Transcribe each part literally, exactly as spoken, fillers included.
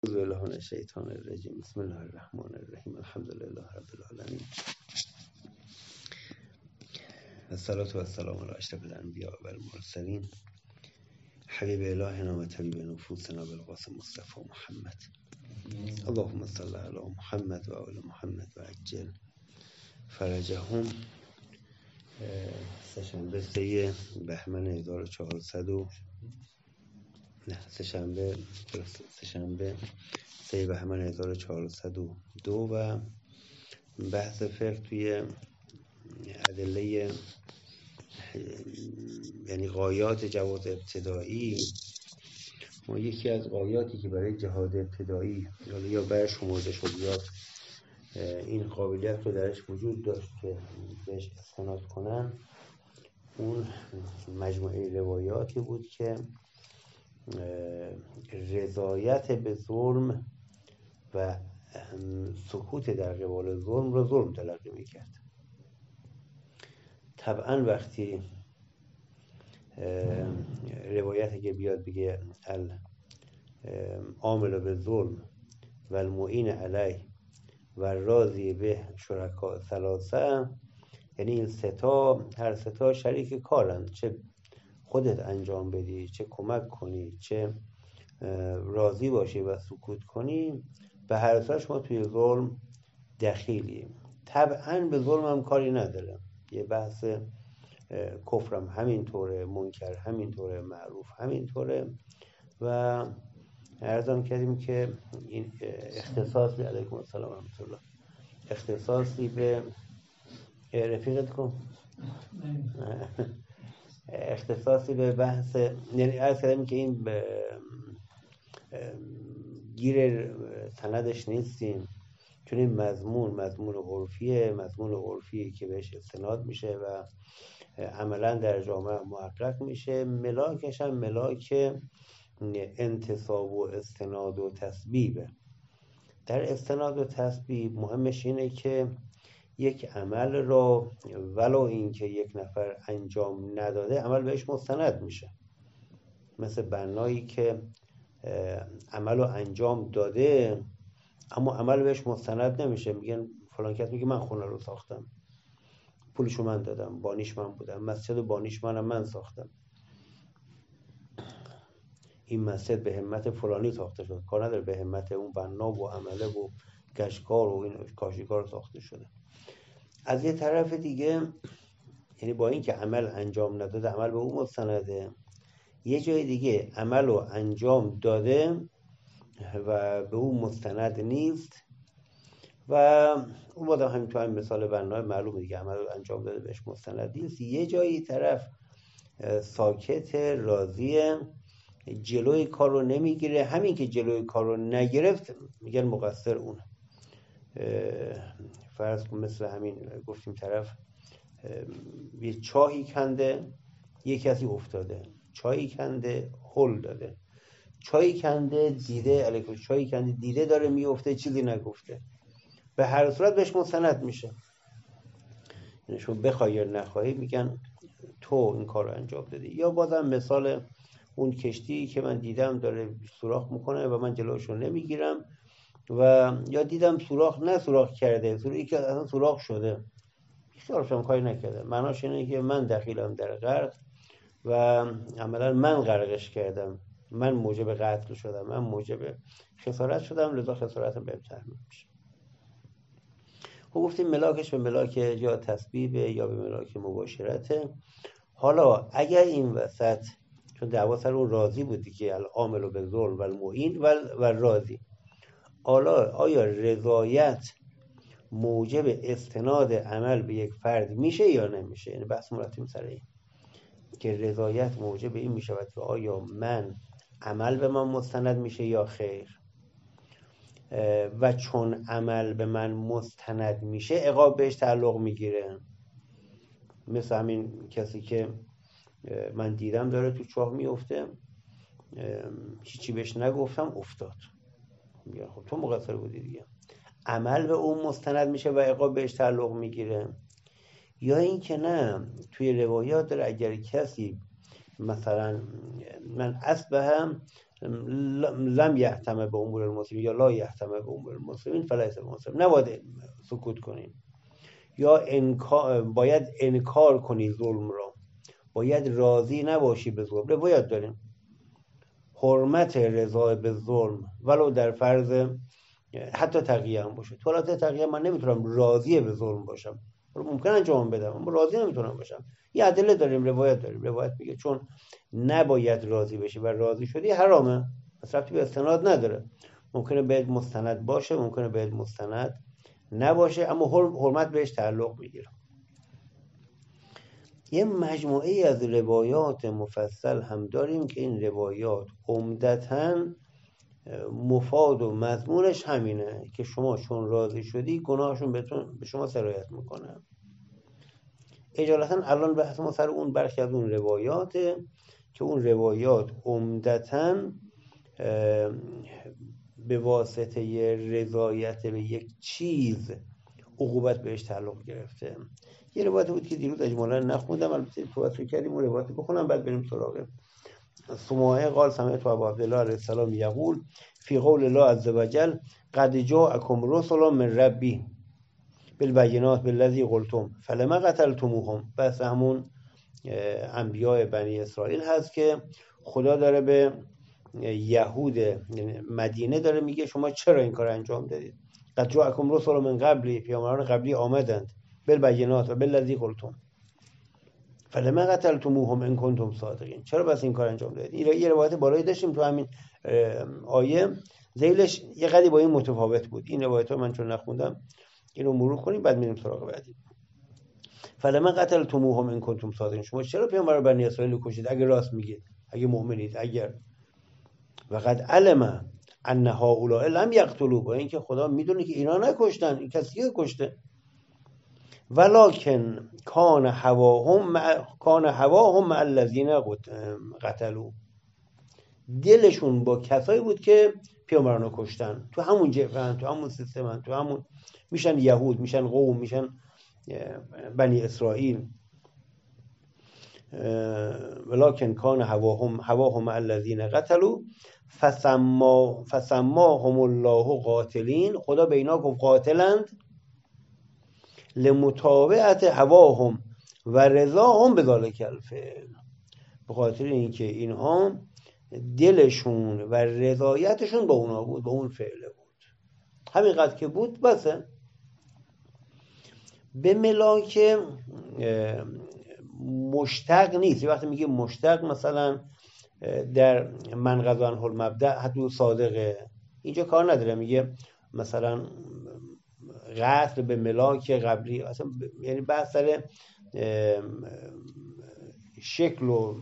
اعوذ بالله من الشیطان الرجیم. بسم الله الرحمن الرحیم. الحمد لله رب العالمین. الصلاة و السلام علی اشرف الانبیاء و المرسلین. حبیب الهنا و طبیب نفوسنا بالقاسم مصطفی محمد. اللهم صل علی محمد و آل محمد و عجل فرجهم. سه‌شنبه سه بهمن هزار و چهارصد و نه سه‌شنبه سه‌شنبه سه بهمن هزار و چهارصد و دو و بحث فقه توی ادله، یعنی غایات جواز ابتدایی. ما یکی از غایاتی که برای جهاد ابتدایی یا برای شمرده شدیات این قابلیت رو درش وجود داشت که بهش استناد کنن، اون مجموعه روایاتی بود که رضایت به ظلم و سکوت در قبال ظلم رو ظلم تلقی میکرد. طبعا وقتی روایتی که بیاد بگه العامل به ظلم و المعین علیه و راضی به شرکا ثلاثه، یعنی این ستا هر ستا شریک کارن، چه خودت انجام بدی، چه کمک کنی، چه راضی باشی و سکوت کنی، به هر ستا شما توی ظلم دخیلی. طبعا به ظلم هم کاری نداره. یه بحث کفرم همینطوره، منکر همینطوره، معروف همینطوره. و عرضم کردیم که این اختصاصی علیکم السلام و رحمت الله اختصاصی به رفیقت کن اختصاصی به بحث، یعنی عرض کردیم که این گیر سندش نیستیم، چون این مضمون مضمون عرفیه، مضمون عرفی که بهش استناد میشه و عملا در جامعه محقق میشه. ملاکش هم ملاک انتصاب و استناد و تسبیبه. در استناد و تسبیب مهمش اینه که یک عمل رو ولو این که یک نفر انجام نداده عمل بهش مستند میشه. مثل بنایی که عمل رو انجام داده اما عمل بهش مستند نمیشه. میگن فلان کس میگه من خونه رو ساختم، پولشو من دادم، بانیش من بودم، مسجد و بانیش منم، من ساختم، این مسجد به همت فلانی ساخته شد، کار نداره به همت اون بنا و عمله و گشکار و این کاشیکار ساخته شده. از یه طرف دیگه، یعنی با این که عمل انجام نداده عمل به اون مستنده، یه جای دیگه عمل رو انجام داده و به اون مستند نیست و اون بادم همینطور هم مثال بنای معلوم دیگه، عمل رو انجام داده بهش مستند نیست. یه جایی طرف ساکت راضیه، جلوی کار رو نمیگیره، همین که جلوی کار رو نگرفت میگن مقصر اونه. فرض کن مثل همین گفتیم طرف یه چاهی کنده، یه کسی افتاده، چاهی کنده هل داده، چاهی کنده دیده علیکم چاهی کنده دیده داره میفته، چیزی نگفته، به هر صورت بهش مستند میشه. یعنی شما بخوای یا نخواهی میگن تو این کار رو انجام دادی. یا بازم مثال اون کشتی که من دیدم داره سوراخ میکنه و من جلوشو نمیگیرم، و یا دیدم سوراخ نه سوراخ کرده، سوراخی که اصلا سوراخ شده، خیالشم کاری نکرده. معناش اینه که من دخیلم در غرق و عملا من غرقش کردم، من موجب قتل شدم، من موجب خسارت شدم، لذا خسارتم بهم تحمیل میشه. خب گفتیم ملاکش به ملاک یا تسبیبه یا به ملاک مباشرته. حالا اگر این وسط، چون دعوا سر اون راضی بودی که العامل به ظلم و المعین و راضی، حالا آیا رضایت موجب استناد عمل به یک فرد میشه یا نمیشه؟ یعنی بحث مرتب سر این که رضایت موجب این میشود که آیا من عمل به من مستند میشه یا خیر، و چون عمل به من مستند میشه عقاب بهش تعلق میگیره. مثل همین کسی که من دیدم داره تو چاه میفته، هیچی بهش نگفتم افتاد، میگه خب تو مقصر بودی دیگه، عمل به اون مستند میشه و عقاب بهش تعلق میگیره. یا این که نه، توی روایات داره اگر کسی مثلا من اصبح لم یهتم به امور المسلمین یا لا یهتم به امور المسلمین فلیس بمسلم، نباید سکوت کنیم. یا انکار، باید انکار کنی ظلم را، باید راضی نباشی به ظلم. باید داریم حرمت رضا به ظلم ولو در فرض حتی تقیه هم باشه. تو حالت تقیه من نمیتونم راضی به ظلم باشم، ممکنه انجام بدم اما راضی نمیتونم باشم. یه ادله داریم، روایت داریم. روایت میگه چون نباید راضی بشی و راضی شدی حرامه، پس ربطی به استناد نداره. ممکنه بهت مستند باشه، ممکنه بهت مستند نباشه، اما حرمت بهش تعلق میگیره. یه مجموعه از روایات مفصل هم داریم که این روایات عمدتاً مفاد و مضمونش همینه که شما چون راضی شدی گناهشون بهتون به شما سرایت میکنه. اجالتا الان بحث ما سر اون برخی از اون روایاته که اون روایات عمدتاً به واسطه رضایت به یک چیز عقوبت بهش تعلق گرفته. یه روایت بود که دیروز اجمالا نخوندم، البته توصیه کردیم اون روایت بخونم بعد بریم سراغ سماعه. قال سمعت ابا عبدالله علیه السلام یقول فی قول الله عز وجل قد جاءکم رسل من ربی بالبینات بالذی قلتم فلما قتلتموهم. بس همون انبیاء بنی اسرائیل هست که خدا داره به یهود مدینه داره میگه شما چرا این کار انجام دادید. قد جاءکم رسل من قبلی، پیامبران قبلی آمدند، بالبینات و بالذی قلتم فلما قتلتموهم ان کنتم صادقین. چرا بس این کار انجام دادید؟ این یه روایت بالایی داشتیم تو همین آیه، ذیلش یه قدری با این متفاوت بود. این روایت ها من چون نخوندم اینو مرور کنیم بعد میریم سراغ بعدی. فلما قتلتموهم ان کنتم صادقین، شما چرا پیامبر بنی اسرائیل کشید اگه راست میگید، اگه مؤمنید. اگر وقد علم ان هؤلاء لم یقتلوا، با اینکه خدا میدونه که اینا نکشتن، این کسی که کشته. ولکن کان هواهم مع کان هواهم مع الذین قتلوا، دلشون با کسایی بود که پیامبرانو کشتن. تو همون جبهن، تو همون سیستمن، تو همون میشن یهود، میشن قوم، میشن بنی اسرائیل. ولکن کان هواهم هواهم مع الذین قتلوا فسما فسماهم الله قاتلین، خدا به اینا گفت قاتلند لمتابعت هواهم و رضاهم بذلک الفعل، به خاطر اینکه اینها دلشون و رضایتشون با اونا بود، با اون فعله بود. همینقدر که بود بسه. به ملاک مشتق نیست. وقتی میگه مشتق مثلا در من قضا عنه المبدأ حدو صادقه، اینجا کار نداره. میگه مثلا قتل به ملاک قبلی، اصلا یعنی بحث سر شکل و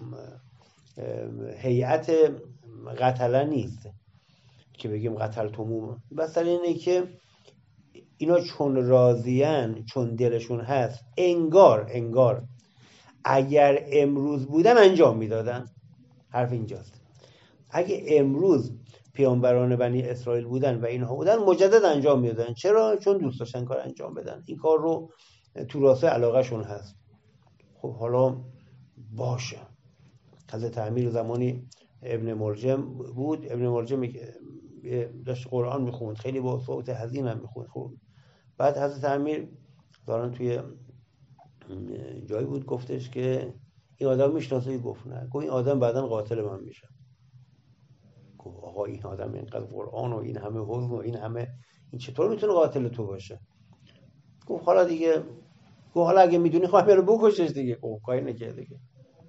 هیئت قتله نیست که بگیم قتلتموم. بحث سر اینه که اینا چون راضیان، چون دلشون هست، انگار انگار اگر امروز بودن انجام میدادن. حرف اینجاست. اگه امروز پیامبران بنی اسرائیل بودن و اینها بودن مجدد انجام میدادن. چرا؟ چون دوست داشتن کار انجام بدن. این کار رو تو راسته علاقه شون هست. خب حالا باشه. حضرت امیر زمانی ابن ملجم بود، ابن ملجم داشت قرآن میخوند، خیلی با صوت حزین هم میخوند. خب بعد حضرت امیر دارن توی جایی بود گفتش که این آدم میشناسه؟ گفت نه. گفت این آدم بعداً قاتل من میشه. گفت آقا این آدم اینقدر قرآن و این همه حزن و این همه، این چطور میتونه قاتل تو باشه؟ گفت حالا دیگه، گفت حالا اگه میدونی خواهی برو بکشش دیگه. گفت کاری نکرده دیگه،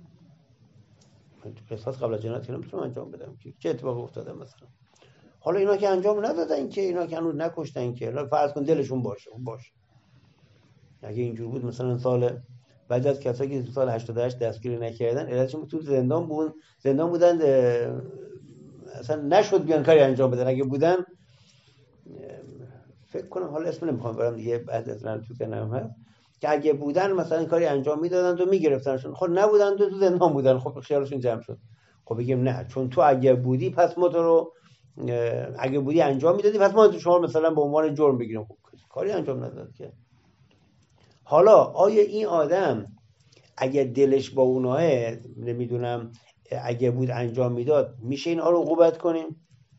من تو قصاص قبل از جنایت نمیتونم انجام بدم که چه اتفاقی افتاده مثلا. حالا اینا که انجام ندادن، که اینا که هنوز نکشتن، که حالا فرض کن دلشون باشه باشه اگه اینجور بود مثلا سال بعد از کسایی که سال هشتاد و هشت دستگیری نکردن علتشون تو زندان بودن، زندان بودن اصلا نشد بیان کاری انجام بدن. اگه بودن فکر کنم، حالا اسم نمیخوام برام دیگه، بعد از من تو ذهنم هست که اگه بودن مثلا کاری انجام میدادن و میگرفتنشون. خب نبودن، تو زندان بودن. خب خیالشون جمع شد. خب بگیم نه، چون تو اگه بودی پس ما تو رو اگه بودی انجام میدادی، پس ما شما مثلا به عنوان جرم بگیریم. خب کاری انجام نداد که. حالا آیا این آدم اگه دلش با اوناه نمیدونم اگه بود انجام میداد میشه اینها رو عقوبت کنیم؟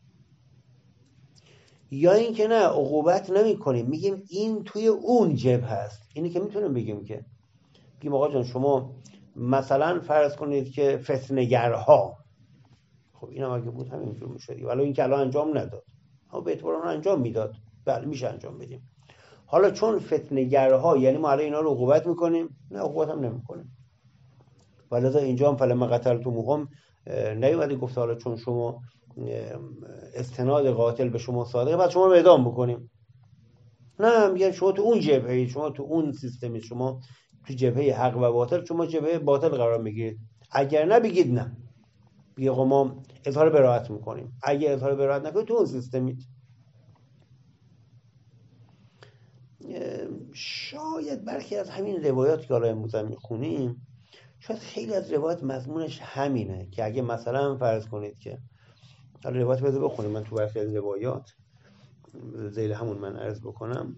یا اینکه نه عقوبت نمی کنیم، میگیم این توی اون جبهه هست. اینی که میتونیم بگیم که بگیم آقا جان شما مثلا فرض کنید که فتنه‌گرها، خب این هم اگه بود همینجور میشد، ولی این که الان انجام نداد، اما به اعتبار اون انجام میداد، بله میشه انجام بدیم. حالا چون فتنه‌گرها یعنی ما الان اینا رو عقوبت میکنیم؟ نه عقوبت هم نمیکنیم. ولذا اینجا هم فلما قتلتموهم نیومده گفت حالا چون شما استناد قاتل به شما صادقه بعد شما رو اعدام بکنیم. نه، میگن شما تو اون جبهه، شما تو اون سیستمی، شما تو جبهه حق و باطل، شما جبهه باطل قرار میگیرید. اگر نه بگید نه، بگید ما اظهار براءت میکنیم. اگر اظهار براءت نکنید تو اون سیستمید. شاید برخی از همین روایات که حالا امروز هم میخونیم، شاید خیلی از روایات مضمونش همینه که اگه مثلا فرض کنید که حالا روایت بده بخونیم، من تو برخی از روایات ذیل همون من عرض بکنم.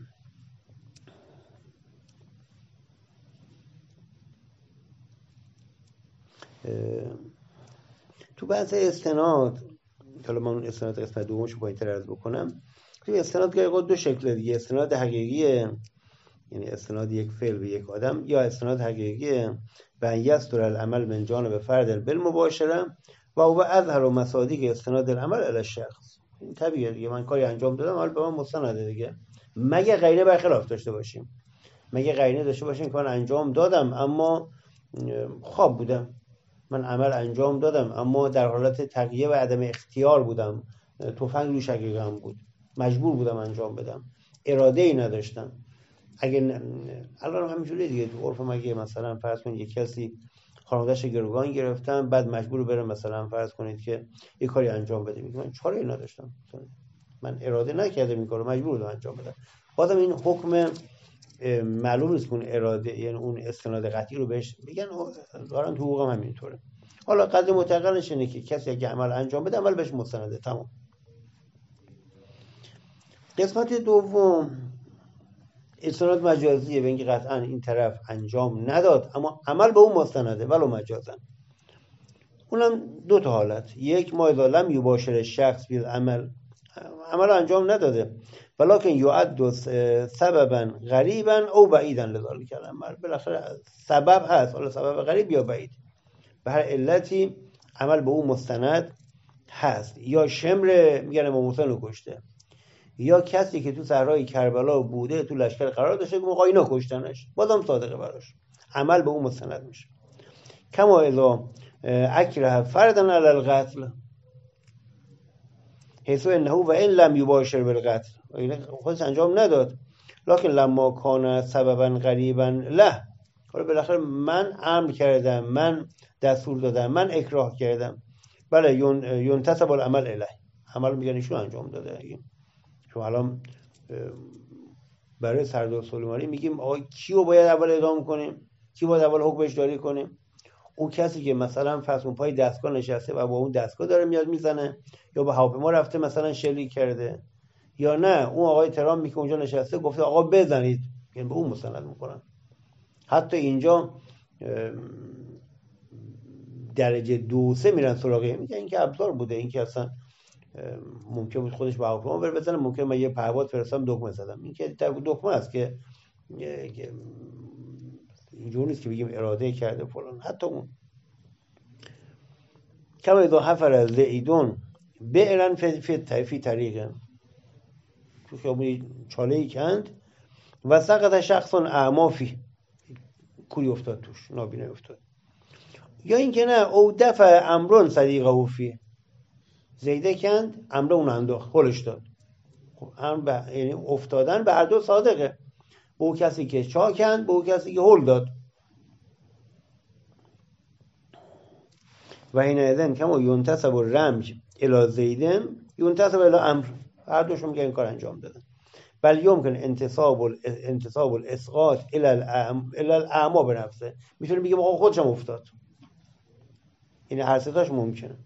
تو بحث استناد، حالا من اون استناد قسمت دومش پایین تر عرض بکنم. تو استناد که دو شکل دیگه، استناد حقیقیه یعنی استناد یک فعل به یک آدم، یا استناد حقیقیه به ان یصدر العمل من جانب فرد بالمباشره و او اظهر مصادیق استناد العمل الی الشخص. این طبیعیه دیگه، من کاری انجام دادم حالا به من مستنده دیگه، مگه قرینه برخلاف داشته باشیم. مگه قرینه داشته باشیم که من انجام دادم اما خواب بودم، من عمل انجام دادم اما در حالت تقیه و عدم اختیار بودم، تفنگ رو شقیقم بود، مجبور بودم انجام بدم، اراده ای نداشتم. اگه الان همینجوری دیگه تو عرف، مگه مثلا فرض کنید یک کسی خانواده‌اش گروگان گرفتن بعد مجبور بره مثلا فرض کنید که یک کاری انجام بده، میگه من چاره ای نداشتم، من اراده نکردم این کارو، مجبور بودم انجام بدم. بازم این حکم معلوم نیست که اون اراده یعنی اون استناد قطعی رو بهش میگن، دارن تو حقوق هم همینطوره. حالا قضیه متقلش اینه که کسی اگه عمل انجام بده عمل بهش مستنده، تمام. قسمت دوم استناد مجازیه، به اینکه قطعا این طرف انجام نداد اما عمل به اون مستنده ولو مجازن. اونم دو تا حالت، یک ما اذا لم یباشر شخص بالعمل، عمل انجام نداده ولکن یعد سببا غریبا او بعیدا لذلک العمل، بالاخره سبب هست، حالا سبب غریب یا بعید، به هر علتی عمل به اون مستند هست. یا شمر میگن امام حسین رو کشته، یا کسی که تو صحرای کربلا بوده تو لشکر قرار داشته که مقاینا کشتنش، بازم صادقه براش، عمل به اون مستند میشه. کما اذا اکره فردن علی القتل حیث انه و این لم یباشر بالقتل، خودش انجام نداد لکن لما کان سببا غریبا له، حالا بالاخره من امر کردم، من دستور دادم، من اکراه کردم، بله ینتسب العمل الیه، عمل میگن ایشون انجام داده. چون الان برای سردار سلیمانی میگیم آقا کیو باید اول اعدام کنیم، کی باید اول حکمش جاری کنیم؟ اون کسی که مثلا فرض پای دستگاه نشسته و با اون دستگاه داره میاد میزنه، یا به هواپیما رفته مثلا شلیک کرده، یا نه اون آقای ترام که اونجا نشسته گفته آقا بزنید، یعنی به اون مستند میکنن. حتی اینجا درجه دو سه میرن سراغه، میگن این که ابزار بوده، این که اصلا ممکن بود خودش به هواپیما بره بزنه، ممکن من یه پرواز فرستادم دکمه زدم، این که دکمه است که اینجور نیست که بگیم اراده کرده فلان. حتی اون کما اذا حفر زیدون بئرن فی فی طریق، تو خیابون چاله‌ای کند و سقط شخص اعما فی، کوری افتاد توش، نابینا افتاد. یا اینکه نه او دفع امرون صدیقه فی، زیده کند امر اون انداخت هلش داد، خب امر یعنی افتادن به هر دو صادقه، به او کسی که چا کند، به او کسی که هل داد. و این اذن کما ینتسب الرمج الی زیدن ینتسب الی امر، هر دوشون میگن این کار انجام دادن. بل یمکن انتصاب انتصاب الاسقاط الی الاعما به نفسه، میتونه بگه آقا خودشم افتاد، این هر سه تاش ممکنه.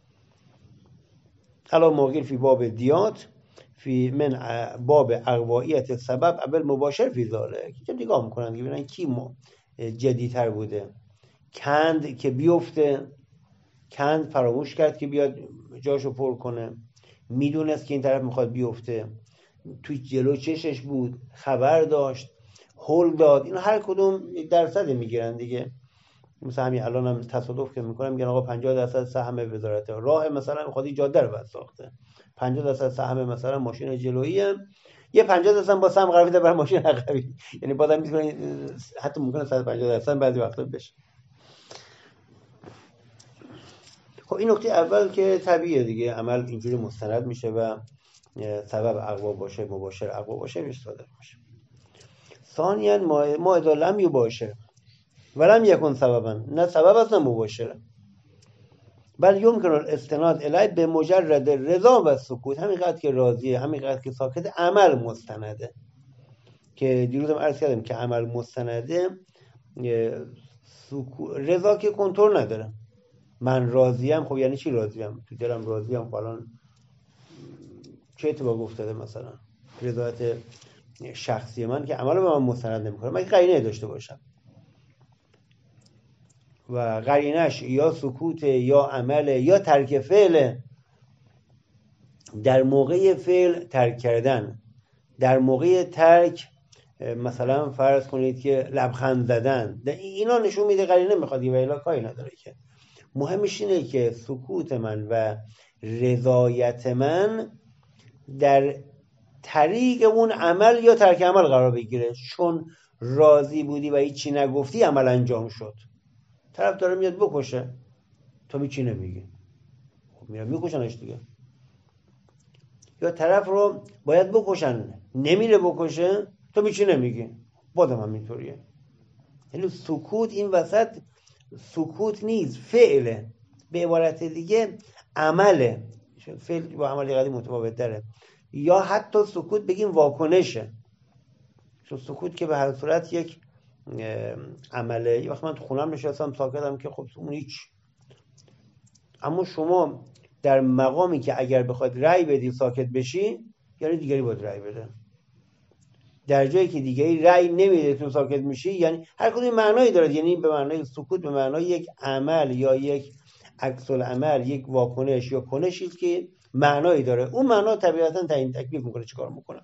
علا موقع فی باب دیات فی من باب اقوائیت سبب اول مباشر فی ذالک، که نگاه میکنن که ببینن کی جدی‌تر بوده، کند که بیفته کند، فراموش کرد که بیاد جاشو پر کنه، میدونست که این طرف میخواد بیفته، توی جلو چشش بود، خبر داشت، هول داد. اینا هر کدوم درصد میگیرن دیگه. مثلا همین الان هم تصادف که میکنم میگن آقا پنجاه درصد سهم وزارت راه مثلا میخواد این جاده رو بس ساخته، پنجاه درصد سهم مثلا ماشین جلویی، یه پنجاه درصد با سهم قرار بده برای ماشین عقبی. یعنی بازم میتونه حتی ممکنه صد و پنجاه درصد بعضی وقتا بشه. خب این نکته اول که طبیعیه دیگه، عمل اینجوری مستند میشه و سبب اقوا باشه، مباشر اقوا باشه، میشه صادر باشه. ثانیاً ما اذا لم یباشر ولم یکن سببا، نه سبب است نه مباشره، بل یمکن الاستناد الیه به مجرد رضا و سکوت. همینقدر که راضیه، همینقدر که ساکت، عمل مستنده. که دیروزم عرض کردم که عمل مستنده، رضا که کنترل نداره. من راضیم، خب یعنی چی راضیم؟ تو دلم راضیم فلان چه اتفاق افتاده، مثلا رضایت شخصی من که عمل به من مستند نمیکنه، من قرینه داشته باشم و قرینش یا سکوت یا عمل یا ترک فعل. در موقع فعل ترک کردن، در موقع ترک مثلا فرض کنید که لبخند زدن، اینا نشون میده قرینه میخواد و الا کاری نداره. که مهمش اینه که سکوت من و رضایت من در طریق اون عمل یا ترک عمل قرار بگیره. چون راضی بودی و هیچی نگفتی، عمل انجام شد. طرف داره میاد بکشه، تو میچی نمیگی، خب میرم میکشنش دیگه. یا طرف رو باید بکشن، نمیره بکشه، تو میچی نمیگی، بازم هم اینطوریه. یعنی سکوت این وسط سکوت نیست، فعله. به عبارت دیگه عمله. فعل با عمل قدیم متفاوت داره. یا حتی سکوت بگیم واکنشه، چون سکوت که به هر صورت یک عمله. یه وقت من تو خونم نشستم ساکتم که خب اون هیچ. اما شما در مقامی که اگر بخواد رأی بدی ساکت بشی، یعنی دیگری باید رأی بده. در جایی که دیگری رأی نمیده تو ساکت میشی، یعنی هر کدوم معنایی داره. یعنی به معنای سکوت به معنای یک عمل یا یک عکس العمل، یک واکنش یا کنشی که معنایی داره. اون معنا طبیعتا تعیین تکلیف میکنه چیکار میکنه.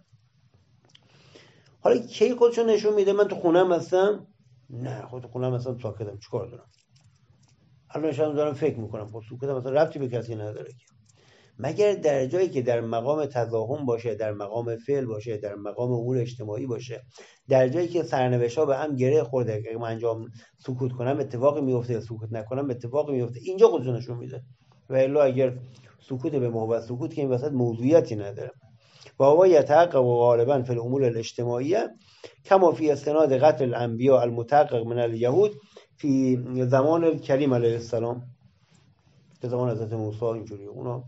حالا کی خودشو نشون میده؟ من تو خونم هستم، نه خود تو خونم هستم ساکتم، چیکار دارم؟ الان شما دارم فکر میکنم، خب سکوتم مثلا ربطی به کسی نداره که. مگر در جایی که در مقام تضاهم باشه، در مقام فعل باشه، در مقام امور اجتماعی باشه، در جایی که سرنوشت‌ها به هم گره خورده، که من انجام سکوت کنم اتفاقی میفته، سکوت نکنم اتفاقی میفته، اینجا خودشو نشون میده. و الا اگر سکوت به محبت سکوت که این وسط موضوعیتی نداره. و هو یتحقق غالبا فی الامور الاجتماعیه کما فی استناد قتل الانبیاء المتحقق من الیهود فی زمان الکریم علیه السلام. که زمان حضرت موسی اینجوری اونا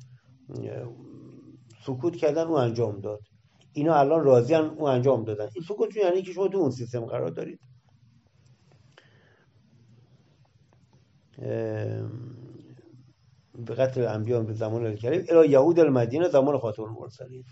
سکوت کردن، اون انجام داد. اینا الان راضیان، اون انجام دادن. این سکوت یعنی که شما تو اون سیستم قرار دارید. به قتل انبیاء به زمان الکریم الی یهود المدینه زمان خاتم المرسلین.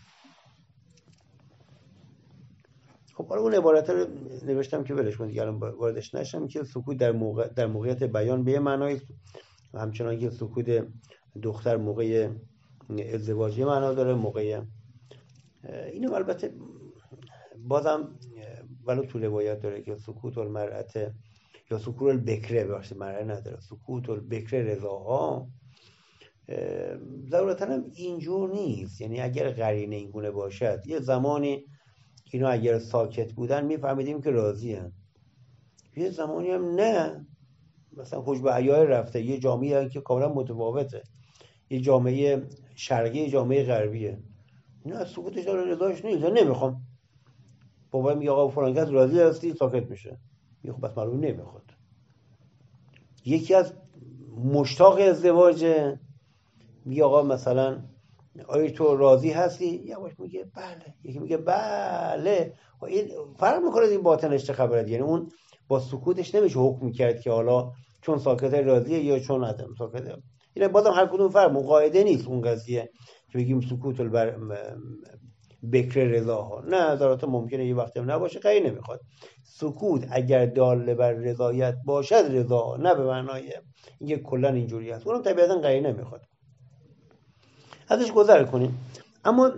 خب حالا اون عبارت رو نوشتم که ولش کنید، الان واردش نشم. که سکوت در موقع در موقعیت بیان به معنای، همچنان که سکوت دختر موقع ازدواج معنا داره، موقع اینم البته بازم ولو تو روایت داره که سکوت المرأة یا سکوت البکره، بخش مرأة نداره، سکوت البکره رضاها. ضرورتا هم اینجور نیست. یعنی اگر قرینه این گونه باشد، یه زمانی اینا اگر ساکت بودن میفهمیدیم که راضی هن. یه زمانی هم نه، مثلا خوش به عیای رفته، یه جامعه که کاملا متفاوته، یه جامعه شرقی، یه جامعه غربیه. نه سکوتش داره، رضاش نیست، نمیخوام. بابا میگه آقا فلان کس راضی هستی، ساکت میشه. میگه خب بس معلوم نمیخواد. یکی از مشتاق ازدواجه، میگه آقا مثلا آیا تو راضی هستی؟ یواش میگه بله. یکی میگه بله. و این فرق میکنه این باطنش چه خبره. یعنی اون با سکوتش نمیشه حکم میکرد که حالا چون ساکت راضیه یا چون عدم ساکته. این بازم هر کدوم فرق، مقاعده نیست اون قضیه که بگیم سکوت البر بکر رضاها. نه نظرات ممکنه یه وقتی هم نباشه، غیر نمیخواد. سکوت اگر دال بر رضایت باشد رضا، نه به معنای اینکه کلا اینجوری است، اونم طبیعتا غیر نمیخواد، ازش گذر کنیم. اما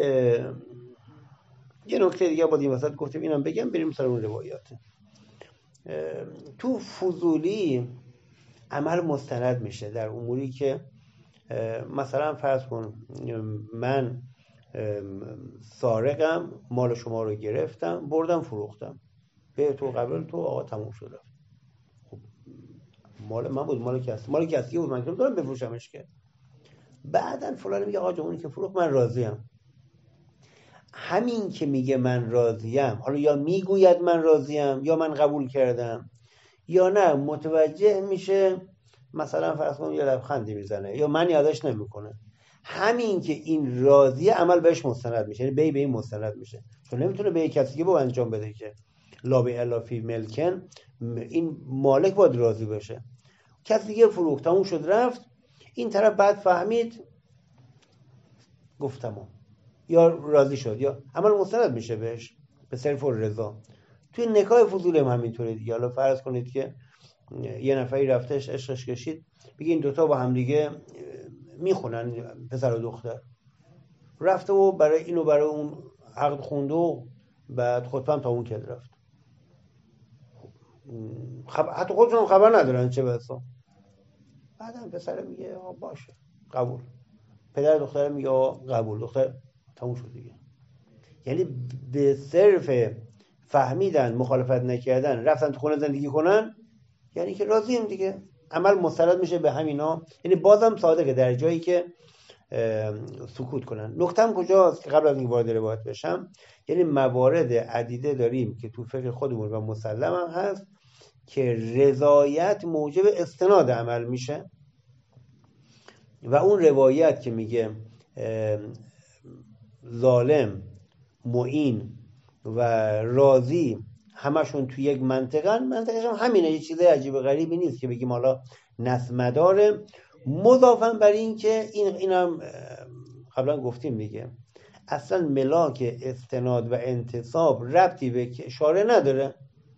یه نکته دیگه با این وسط گفتیم اینم بگم، بریم سر اون روایات. تو فضولی عمل مستند میشه در اموری که مثلا فرض کن من سارقم، مال شما رو گرفتم بردم فروختم، به تو قبل تو آقا تموم شده. خب مال من بود، مال کسی مال کسی بود، من دارم بفروشمش. که بعدن فلان میگه آقا جون اونی که فروخت من راضیم. همین که میگه من راضیم، حالا یا میگوید من راضیم یا من قبول کردم، یا نه متوجه میشه مثلا فرض کن یه لبخندی میزنه یا من یادش نمیکنه، همین که این راضیه عمل بهش مستند میشه، یعنی بی به این مستند میشه. چون نمیتونه به یک کسی که با انجام بده که لا به الافی ملکن، این مالک باید راضی بشه. کسی دیگه فروخت تموم شد رفت، این طرف بعد فهمید گفتم یا راضی شد، یا عمل مستند میشه بهش به صرف رضا. توی نکاح فضول هم همینطوره دیگه. حالا فرض کنید که یه نفری رفتش عشقش کشید، بگه این دوتا با هم دیگه میخونن، پسر و دختر، رفته و برای اینو برای اون عقد خونده و بعد خطبه هم تا اون کد رفت. خب حتی خودشون خبر ندارن چه بسا. بعدم پسر میگه باشه قبول، پدر دختر میگه قبول، دختر تموم شد دیگه. یعنی به صرف فهمیدن مخالفت نکردن رفتن تو خونه زندگی کنن، یعنی که راضیم دیگه، عمل مستند میشه به همینا. یعنی بازم صادقه در جایی که سکوت کنن. نکتم کجاست که قبل از این وارد روایت بشم، یعنی موارد عدیده داریم که تو فقه خودمون و مسلم هم هست که رضایت موجب استناد عمل میشه و اون روایت که میگه ظالم، معین و راضی همشون تو یک منطقه، منطقهش هم همینه، یه چیز عجیب غریبی نیست که بگیم حالا نص مداره. مضافاً بر این که این اینم قبلا گفتیم دیگه، اصلا ملاک استناد و انتصاب ربطی به اشاره نداره.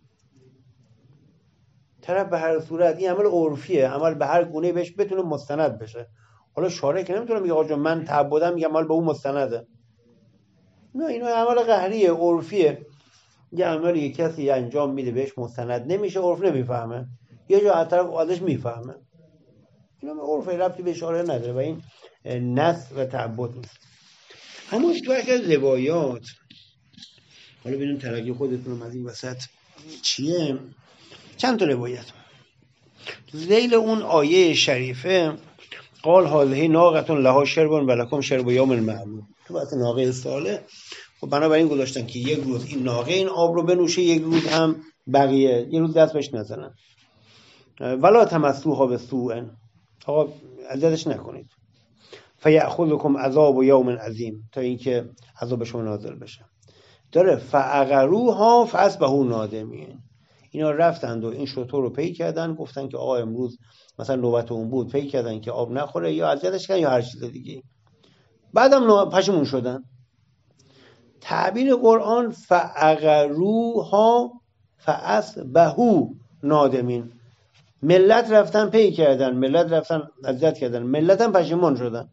طرف به هر صورت این عمل عرفیه، عمل به هر گونه بهش بتونه مستند بشه. حالا شارع که نمیتونه میگه آقا من تعبدم میگم عمل به اون مستنده. نه، اینا عمل قهریه، عرفیه. یه عملی یک کسی انجام میده بهش مستند نمیشه، عرف نمیفهمه، یه جا از طرف ازش میفهمه. اینا به عرف ربطی به اشاره نداره و این نص و تعبد نیست. اما تو اگر روایات، حالا ببینیم ترقی خودتون از این وسط چیه. چند تا روایت ذیل اون آیه شریفه، قال هذه ناقة لها شرب و لکم شرب یوم معلوم. تو وقت ناقه ساله، خب بنابراین گذاشتن که یک روز این ناقه این آب رو بنوشه، یک روز هم بقیه، یک روز دست بهش نزنن. ولا تمسوها بسوء، آقا اذیتش نکنید. فیأخذکم عذاب یوم عظیم، تا اینکه عذاب شما نازل بشه. داره فعقروها فاصبحوا نادمین. اینا رفتند و این شتر رو پی کردن، گفتن که آقا امروز مثلا نوبت اون بود، پی کردن که آب نخوره یا اذیتش کردن یا هر چیز دیگه، بعدم پشیمون شدن. تعبیر قرآن فعقروها فاصبحوا نادمین، ملت رفتن پی کردن، ملت رفتن اذیت کردن، ملت هم پشیمون شدن.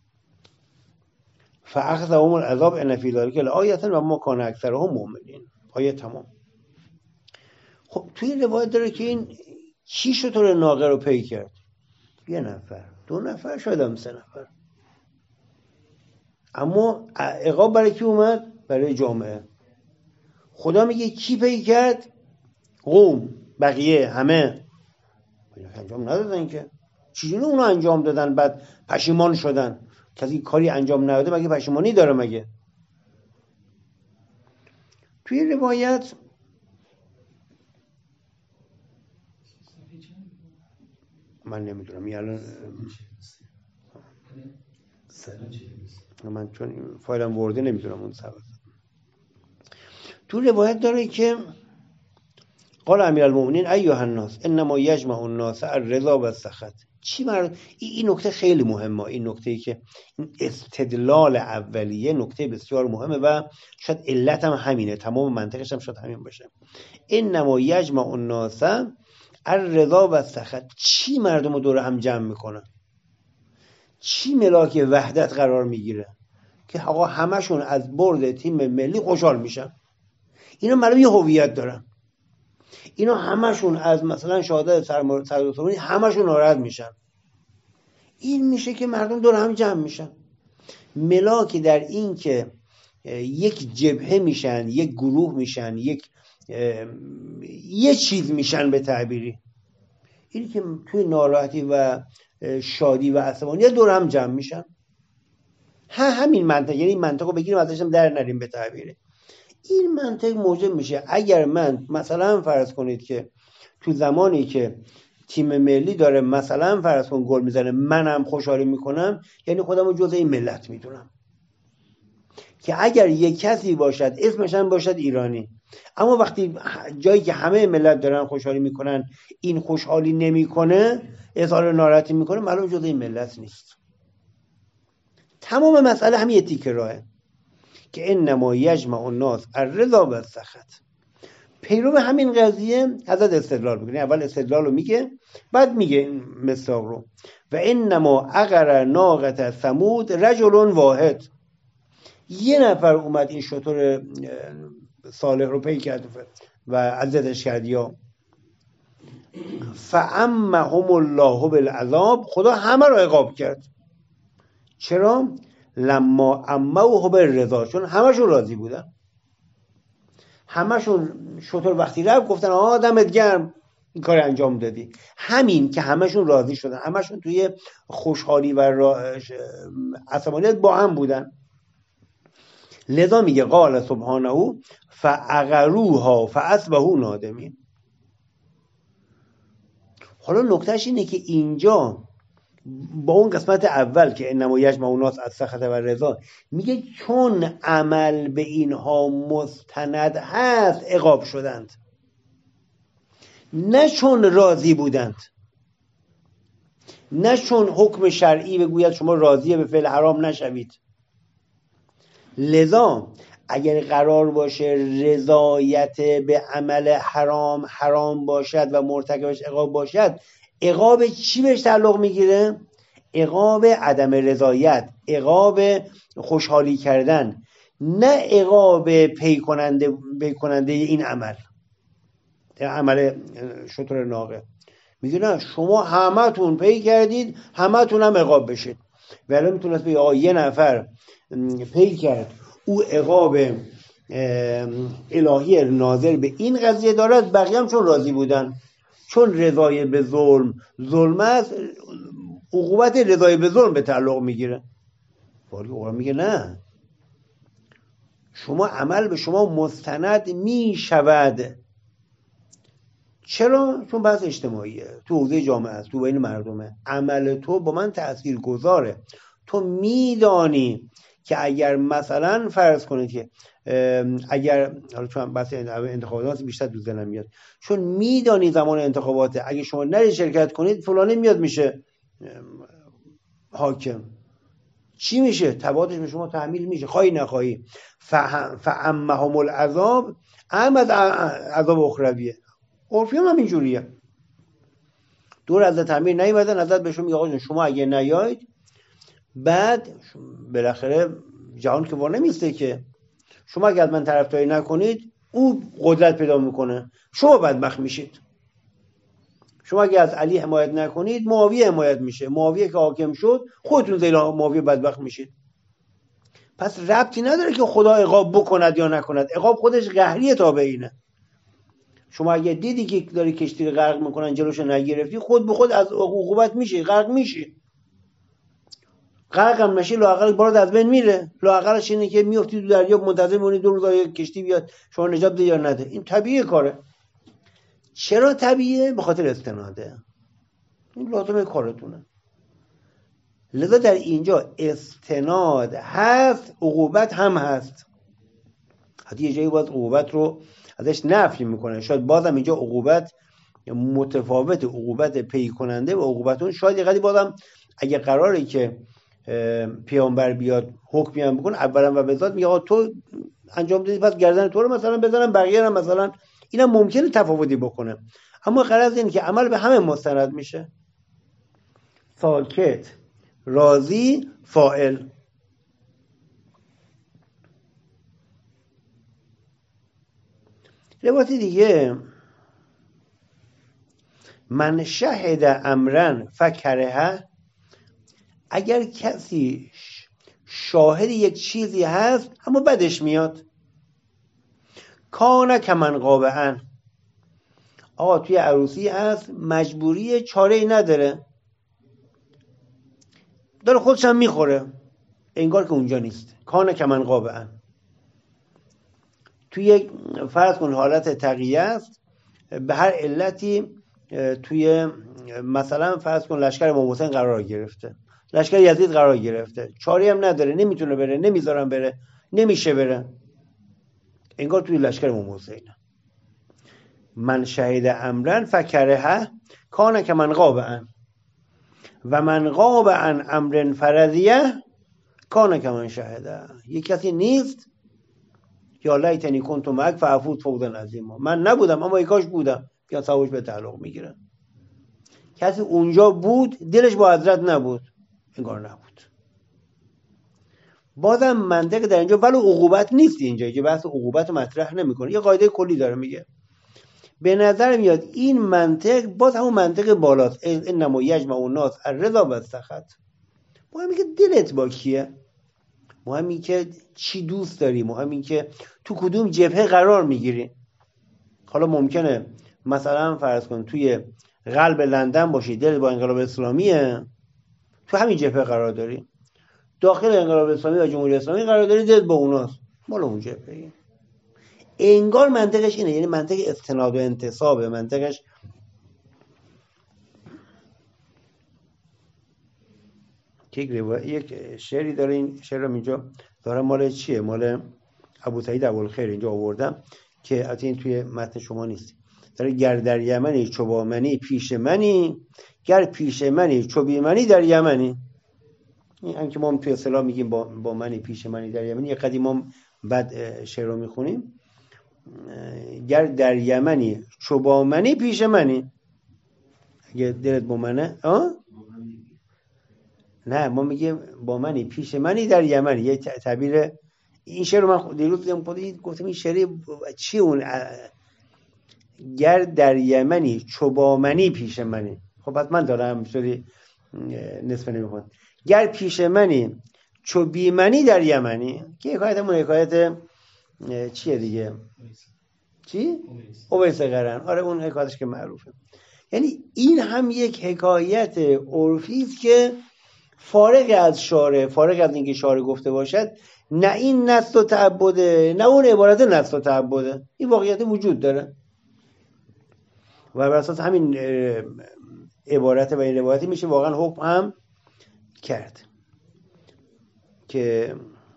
فاخذهم العذاب ان فی ذلک لآیة و ما کان اکثرهم مؤمنین. آیه تمام. خب توی روایت داره که این چی شطور ناقه رو پی کرد؟ یه نفر، دو نفر، شاید هم سه نفر. اما عقاب برای کی اومد؟ برای جامعه. خدا میگه کی پی کرد؟ قوم، بقیه، همه انجام ندادن. که چجوری اونو انجام دادن بعد پشیمان شدن؟ کسی کاری انجام نداده مگه پشیمانی داره؟ مگه توی روایت من نمیدونم یعنی من چون فایلم ورده نمیدونم اون سبب. تو روایت داره که قال امیرالمومنین ایها الناس انما یجمع الناس الرضا و السخط. چی مرد؟ این نکته خیلی مهمه. این نکته‌ای که این استدلال اولیه نکته بسیار مهمه و شاید علت هم همینه، تمام منطقش هم شاید همین باشه. انما یجمع الناس الرضا و السخط. چی مردم رو دور هم جمع میکنه؟ چی ملاک وحدت قرار میگیره؟ که آقا همشون از برد تیم ملی خوشحال میشن. اینا معلوم یه هویت دارن. اینا همشون از مثلا شهادت سردار سلیمانی همشون ناراحت میشن. این میشه که مردم دور هم جمع میشن. ملاکی در این که یک جبهه میشن، یک گروه میشن، یک یه چیز میشن به تعبیری. اینی که توی ناراحتی و شادی و عصبانیت دور هم جمع میشن. ها همین منطق، یعنی منطق رو بگیریم ازش هم در نریم به تعبیره. این منطق موجب میشه اگر من مثلا فرض کنید که تو زمانی که تیم ملی داره مثلا فرض کن گل میزنه منم خوشحالی میکنم، یعنی خودم رو جزء این ملت میدونم. که اگر یک کسی باشد اسمش هم باشد ایرانی، اما وقتی جایی که همه ملت دارن خوشحالی میکنن این خوشحالی نمیکنه، اظهار ناراحتی میکنه، معلوم جزء این ملت نیست. تمام مسئله همین یه تیکه راهه که انما یجمع الناس الرضا و السخط. پیرو همین قضیه حضرت استدلال میکنه. اول استدلال رو میگه، بعد میگه مصداق رو. و انما اغر ناقة ثمود رجل واحد. یه نفر اومد این شتر صالح رو پی کرد و عزتش کرد. یا فعمهم الله بالعذاب. خدا همه رو عقاب کرد. چرا؟ لما عموه بالرضا. چون همشون راضی بودن. همشون شطور وقتی رفت گفتن آه دمت گرم این کار انجام دادی. همین که همشون راضی شدن، همشون توی خوشحالی و عصبانیت با هم بودن. لذا میگه قال سبحانه فعقروها فاصبحوا نادمین. حالا نکتهش اینه که اینجا با اون قسمت اول که انما یجمع الناس السخط و الرضا میگه چون عمل به اینها مستند هست عقاب شدند، نه چون راضی بودند، نه چون حکم شرعی بگوید شما راضیه به فعل حرام نشوید. لذا اگر قرار باشه رضایت به عمل حرام حرام باشد و مرتکبش عقاب باشد، عقاب چی بهش تعلق میگیره؟ عقاب عدم رضایت، عقاب خوشحالی کردن، نه عقاب پی کننده پی کننده این عمل، عمل شتر ناقه. میگه نه شما همتون پی کردید همتون هم عقاب بشید. ولی میتونست بگه آقا یه نفر پی کرد او عقاب الهی ناظر به این قضیه دارد، بقیه هم چون راضی بودن، چون رضای به ظلم ظلم است، عقوبت رضای به ظلم به تعلق میگیره. ولی قرآن میگه نه، شما عمل به شما مستند میشود. چرا؟ چون بحث اجتماعیه، تو حوزه جامعه است، تو بین مردمه. عمل تو با من تأثیر گذاره. تو میدانی که اگر مثلا فرض کنید که اگر حالا چون بحث انتخابات بیشتر تو ذهنم میاد، چون میدانی زمان انتخابات اگه شما نری شرکت کنید فلانی میاد میشه حاکم، چی میشه؟ تبعاتش به شما تحمیل میشه خواهی نخواهی. فعمهم العذاب، هم از عذاب اخرویه. عرفی هم اینجوریه. دور از تعمیر نیومدن، ازت بهشون میگه آقا شما اگه نیاید بعد بالاخره جهان که وار نمیسته که شما اگه از من طرفداری نکنید او قدرت پیدا میکنه، شما بدبخت میشید. شما اگه از علی حمایت نکنید معاویه حمایت میشه، معاویه که حاکم شد خودتون زیر معاویه بدبخت میشید. پس ربطی نداره که خدا عقاب بکند یا نکند، عقاب خودش قهریه تابعینه. شما اگه دیدی که داری کشتی رو غرق میکنن جلوشو نگرفتی، خود به خود از عقوبت میشی، غرق میشی. غرق هم نشی لااقل بارد از بین میره. لااقلش اینه که میافتی تو دریا منتظر میمونی دو روز تا کشتی بیاد شما نجات بده یا نده. این طبیعیه کاره. چرا طبیعیه؟ به خاطر استناده. این لازمه کارتونه. لذا در اینجا استناد هست، عقوبت هم هست. حتی یه جایی باید عقوبت رو ازش نفی میکنه. شاید بازم اینجا عقوبت متفاوت، عقوبت پی کننده و عقوبت اون شاید یه بازم اگه قراره که پیامبر بیاد حکمی هم بکن اولا و بذات میگه آقا تو انجام دادی پس گردن تو رو مثلا بزنم، بقیه هم مثلا، اینم ممکنه تفاوتی بکنه، اما غرض اینه که عمل به همه مستند میشه. ساکت، راضی، فاعل. روایت دیگه، من شهد امرن فکره، اگر کسی شاهد یک چیزی هست اما بدش میاد، کان کمن قابعن، آقا توی عروسی هست مجبوری، چاره ای نداره، داره خودش هم میخوره، انگار که اونجا نیست. کان کمن قابعن، توی یک فرض کن حالت تقیه است، به هر علتی توی مثلا فرض کن لشکر امام حسین قرار گرفته، لشکر یزید قرار گرفته، چاری هم نداره، نمیتونه بره، نمیذارن بره، نمیشه بره، انگار توی لشکر امام حسین. من شهد امرن فکره کان که من قابعن و من قابعن امرن فرضیه کان که من شهده. یک کسی نیست یا لیتنی کنت معک فافوت فوزا عظیما، من نبودم اما ای کاش بودم، یا ثوابش به تعلق میگیره. کسی اونجا بود دلش با حضرت نبود، انگار نبود. بازم منطق در اینجا ولو عقوبت نیست، اینجا اینجا بحث عقوبت مطرح نمیکنه، یه قاعده کلی داره میگه. به نظر میاد این منطق باز همون منطق بالاست، انما یجمع الناس الرضا والسخط. مهم اینه که دلت با کیه، مهم اینه که چی دوست داری، مهم اینه که تو کدوم جبهه قرار میگیری. حالا ممکنه مثلا فرض کن توی قلب لندن باشی، دلت با انقلاب اسلامیه، تو همین جبهه قرار داری، داخل انقلاب اسلامی و جمهوری اسلامی قرار داری، دلت با اوناست، مال اون جبهه. انگار منطقش اینه، یعنی منطق استناد و انتصابه، منطقش یک روایت، یک شعری داره، این شعر رو اینجا دارم، مال چیه؟ مال ابو سعید ابوالخیر اینجا آوردم که البته این توی متن شما نیست. داره گر در یمنی چو با منی پیش منی، گر پیش منی چو بی منی در یمنی. این هم که ما هم توی اصطلاح میگیم با با منی پیش منی در یمنی، قدیم ما بعد شعر رو میخونیم، گر در یمنی چو با منی پیش منی، اگه دلت با منه آه؟ نه ما میگیم با منی پیش منی در یمنی. یه تعبیر این شعر رو من دیروز دیدم گفتم این شعر چی اون، گر در یمنی چو با منی پیش منی. خب پس من دارم شدی نصف نمیخوام، گر پیش منی چو بی منی در یمنی، که حکایتمون حکایت چیه دیگه، چی؟ اویس قرن. آره اون حکایتش که معروفه. یعنی این هم یک حکایت عرفی است که فارغ از شارع، فارغ از اینکه شارع گفته باشد، نه این نص و تعبده نه اون عبارت نص و تعبده، این واقعیت وجود داره و بر اساس همین عبارت و این روایتی میشه واقعا حکم هم کرد که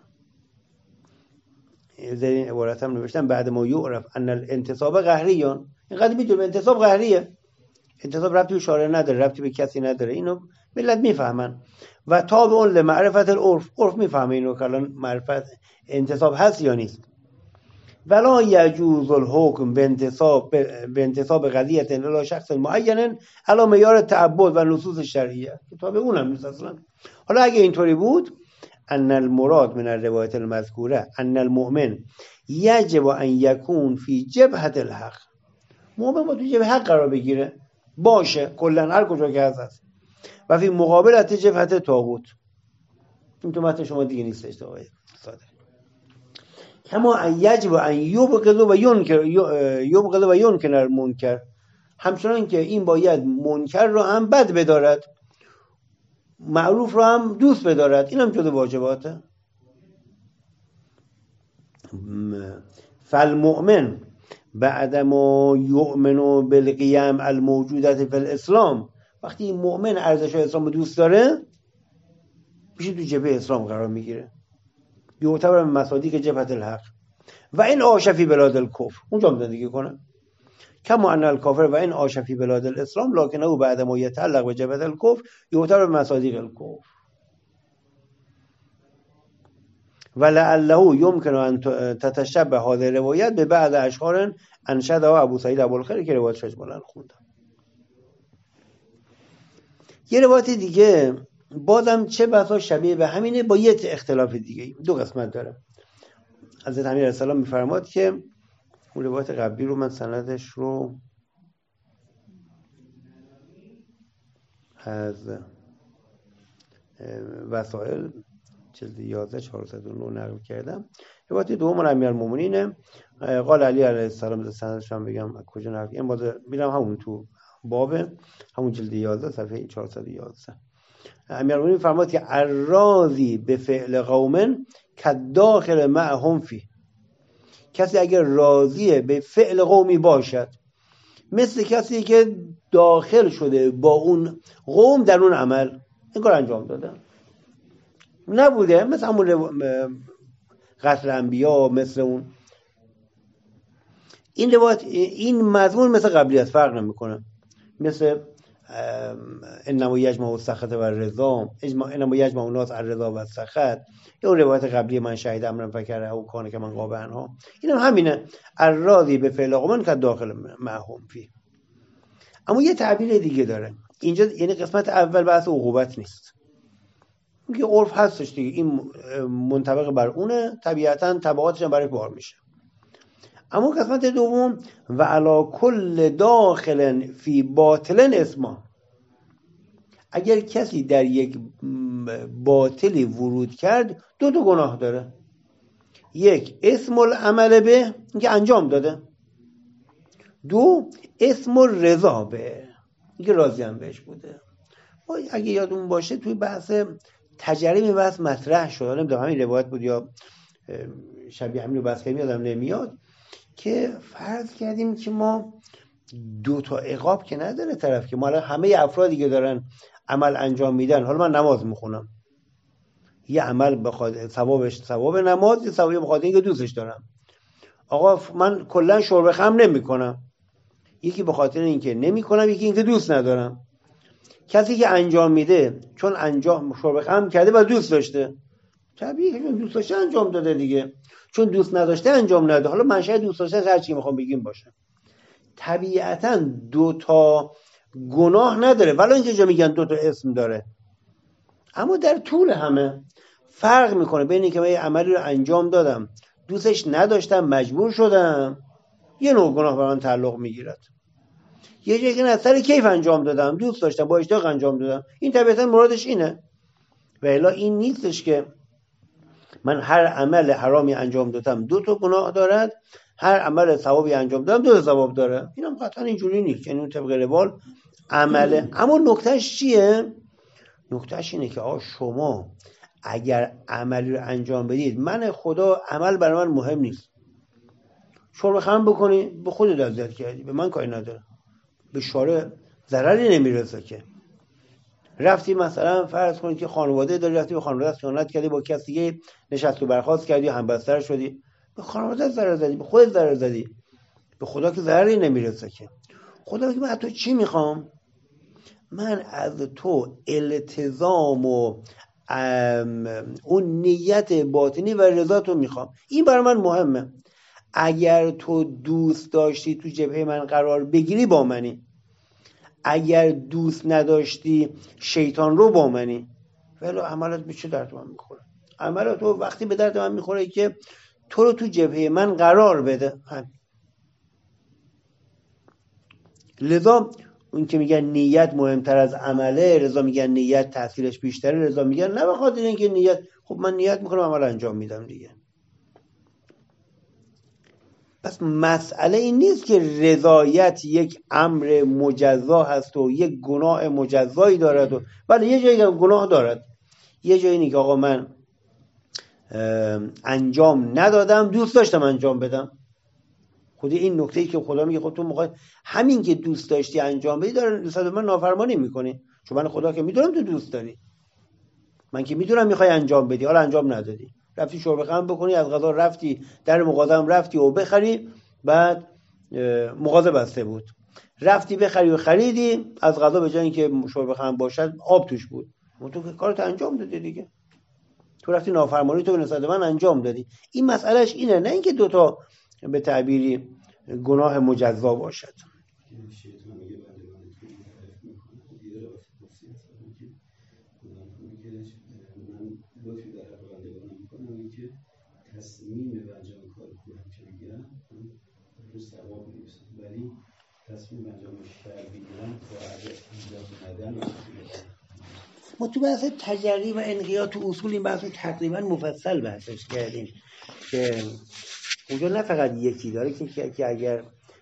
در این عبارت هم نوشتم بعد ما یعرف ان الانتصاب قهریان. اینقدر میدونم انتصاب قهریه، انتصاب ربطی به شارع نداره، ربطی به کسی نداره، اینو ملت میفهمن و تابع اون لمعرفت العرف، عرف میفهمه اینو که الان معرفت انتصاب هست یا نیست. ولا یجوز الحکم به انتصاب به انتصاب قضیه الی شخص معین علی معیار تعبد و نصوص شرعیه، تابع اونم نیست اصلا. حالا اگه اینطوری بود، ان المراد من الروایت المذکوره ان المؤمن یجب ان یکون فی جبهه الحق، مؤمن با تو جبهه حق قرار بگیره، باشه کلا هر کجا که هست، و فی مقابلت جبهه طاغوت. این تو متن شما دیگه نیستش آقای صادق. کما یجب ان یبغض و ینکر یبغض و ینکر المنکر، همچنان که این باید منکر رو هم بد بدارد، معروف رو هم دوست بدارد، این هم جزو واجباته. فالمؤمن بعد ما یؤمن بالقیم الموجودات فی الاسلام، وقتی این مؤمن ارزش اسلام رو دوست داره میشه تو جبهه اسلام قرار میگیره، یعتبر مصادیق جبهه الحق. و این عاش فی بلاد الکفر، اونجا هم زندگی کنه. کما ان الکافر و این عاش فی بلاد الاسلام لکنه بعد ما یتعلق بجبهة الکفر یعتبر بمصادیق الکفر ولعله یمکن ان تتشبه هذه روایت به بعد اشعار انشدها ابو سعید ابوالخیر که روایتش اجمالاً خوندم. یه روایت دیگه بازم چه بسا شبیه به همینه با یه اختلاف دیگه، دو قسمت داره. حضرت امیر علیه السلام میفرماد که اون روایت قبلی رو من سندش رو از وسائل جلد یازده چهارصد و نه نقل کردم. روایت دوم امیرالمومنین قال علی علیه السلام، سندش هم بگم از کجا نقل کردم، باز میرم همون تو باب همون جلد یازده صفحه چهارصد و یازده. امیرالمومنین فرمود که الراضی به فعل قوم کداخل معهم فی، کسی اگر راضیه به فعل قومی باشد مثل کسی که داخل شده با اون قوم در اون عمل، این کار انجام داده نبوده، مثل همون قتل انبیا، مثل اون. این روایت این مضمون مثل قبلی است، فرق نمیکنه، مثل انما یجمع السخط و الرضا، انما یجمع الناس الرضا و السخط، اون روایت قبلی من شهید امرا فکره او کانه که من قابه عنها، این هم همینه، الراضی به فعل قوم که داخل معهم فی. اما یه تعبیر دیگه داره اینجا، یعنی قسمت اول بحث عقوبت نیست، میگه عرف هستش دیگه، این منطبق بر اونه، طبیعتا تبعاتش هم برای بار میشه. اما قسمت دوم و علا کل داخل فی باطل اسما، اگر کسی در یک باطلی ورود کرد دو تا گناه داره، یک اسم العمل به، اینکه انجام داده، دو اسم الرضا به، اینکه راضی هم بهش بوده. اگه یادمون باشه توی بحث تجربه بحث مطرح شد، نمیدونم همین روایت بود یا شبیه همین رو بحث کردیم یادم نمیاد، که فرض کردیم که ما دو تا عقاب که نداره طرف، که ما همه افرادی که دارن عمل انجام میدن، حالا من نماز میخونم، یه عمل بخواد ثوابش ثواب نماز، یه ثوابی بخواد اینکه دوستش دارم، آقا من کلا شرب خمر نمیکنم، یکی به خاطر اینکه نمیکنم، یکی اینکه دوست ندارم. کسی که انجام میده چون انجام شرب خمر کرده و دوست داشته، طبیعیه چون دوست داشته انجام داده دیگه، چون دوست نداشته انجام نده، حالا منشأ دوست داشته هر چی میخوام بگیم باشه، طبیعتا دو تا گناه نداره، ولی اینکه جا میگن دو تا اسم داره. اما در طول همه فرق میکنه بین اینکه من یه عملی رو انجام دادم دوستش نداشتم مجبور شدم، یه نوع گناه به من تعلق میگیرد، یه جایی که نه سر کیف انجام دادم، دوست داشتم با اشتیاق انجام دادم، این طبیعتا مرادش اینه. و الا این نیستش که من هر عمل حرامی انجام دادم دو تا گناه دارد، هر عمل ثوابی انجام دادم دو تا ثواب داره، اینم قطعا اینجوری نیست، یعنی اون طبق روال عمله. اما نکتهش چیه؟ نکتهش اینه که آقا شما اگر عملی رو انجام بدید، من خدا عمل برای من مهم نیست، شرب خمر بکنی به خودت اذیت کردی، به من کاری نداره، به شارع ضرری نمیرسه که. رفتی مثلا فرض کنید که خانواده داری، رفتی به خانواده خیانت کردی، با کسی دیگه نشست و برخاست کردی، همبستر شدی، به خانواده ضرر زدی، به خودت ضرر زدی، به خدا که ضرری نمیرسه که. خدا میگه من از تو چی میخوام؟ من از تو التزام و اون نیت باطنی و رضا تو میخوام، این برای من مهمه. اگر تو دوست داشتی تو جبهه من قرار بگیری با منی، اگر دوست نداشتی شیطان رو با منی، ولی عملت به چه درد من میخوره؟ عملت تو وقتی به درد من میخوره که تو رو تو جبهه من قرار بده. هم. لذا اون که میگن نیت مهمتر از عمله، رضا میگن نیت تاثیرش بیشتره، رضا میگن نه بخاطر اینکه نیت، خب من نیت میکنم عمل انجام میدم دیگه. پس مسئله این نیست که رضایت یک امر مجزا هست و یک گناه مجزایی دارد و بله یه جایی گناه دارد، یه جایی نیست که آقا من انجام ندادم دوست داشتم انجام بدم. خود این نکته‌ای که خدا میگه خود تو موقع همین که دوست داشتی انجام بدی داره نسبت من نافرمانی میکنی، چون من خدا که میدونم تو دوست داری، من که میدونم میخوای انجام بدی حالا انجام ندادی، رفتی شرب خمر بکنی، از غذا رفتی در مغازه رفتی و بخری، بعد مغازه بسته بود، رفتی بخری و خریدی، از غذا به جای اینکه شرب خمر باشد آب توش بود، تو که کارت انجام دادی دیگه، تو رفتی نافرمانی تو به نسبت من انجام دادی. این مسئلهش اینه، نه اینکه دوتا به تعبیری گناه مجزا باشد. تصمیم به انجام کار خوب هم که میگیرم رو ثواب میرسم، ولی تصمیم به انجام شر بگیرم با انجام ندن. ما تو بحث تجری و انقیاد تو اصول این بحث تقریبا مفصل بحثش کردیم که اونجا نه فقط یکی داره که که اگر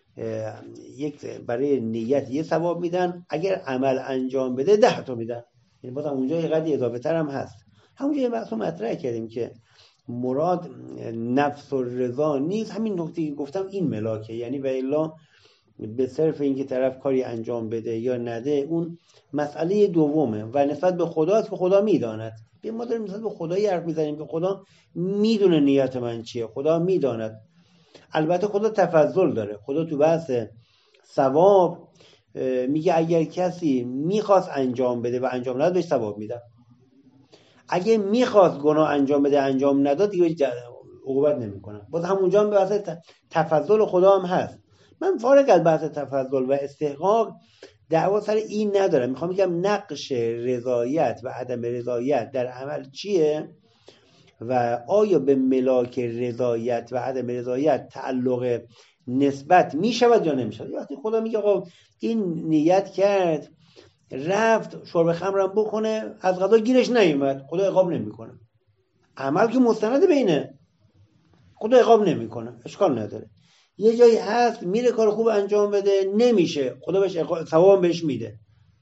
یک برای نیت یه ثواب میدن، اگر عمل انجام بده ده تا میدن، یعنی بازم اونجا یه قدری اضافه تر هم هست. همونجا یه بحث رو مطرح کردیم که مراد نفس و رضا نیست، همین نکته که گفتم این ملاکه، یعنی و الا به صرف اینکه طرف کاری انجام بده یا نده اون مسئله دومه و نسبت به خداست که خدا میداند. به ما داریم نسبت به خدایی حرف میزنیم که خدا میدونه نیت من چیه، خدا میداند. البته خدا تفضل داره، خدا تو بحث ثواب میگه اگر کسی میخواست انجام بده و انجام نداد بهش ثواب میدم، اگه میخواست گناه انجام بده انجام نداد دیگه عقوبت نمیکنم. باز همونجا هم به بحث تفضل خدا هم هست. من فارغ از بحث تفضل و استحقاق دعوا سر این ندارم، میخوام بگم نقش رضایت و عدم رضایت در عمل چیه و آیا به ملاک رضایت و عدم رضایت تعلق نسبت میشود یا نمیشود. وقتی خدا میگه آقا این نیت کرد رفت شرب خمرم بخونه، از غذا گیرش نیومد، خدا عقاب نمیکنه. عمل که مستند بینه، خدا عقاب نمیکنه، اشکال نداره. یه جایی هست میره کار خوب انجام بده نمیشه، خدا بهش ثواب بهش میده.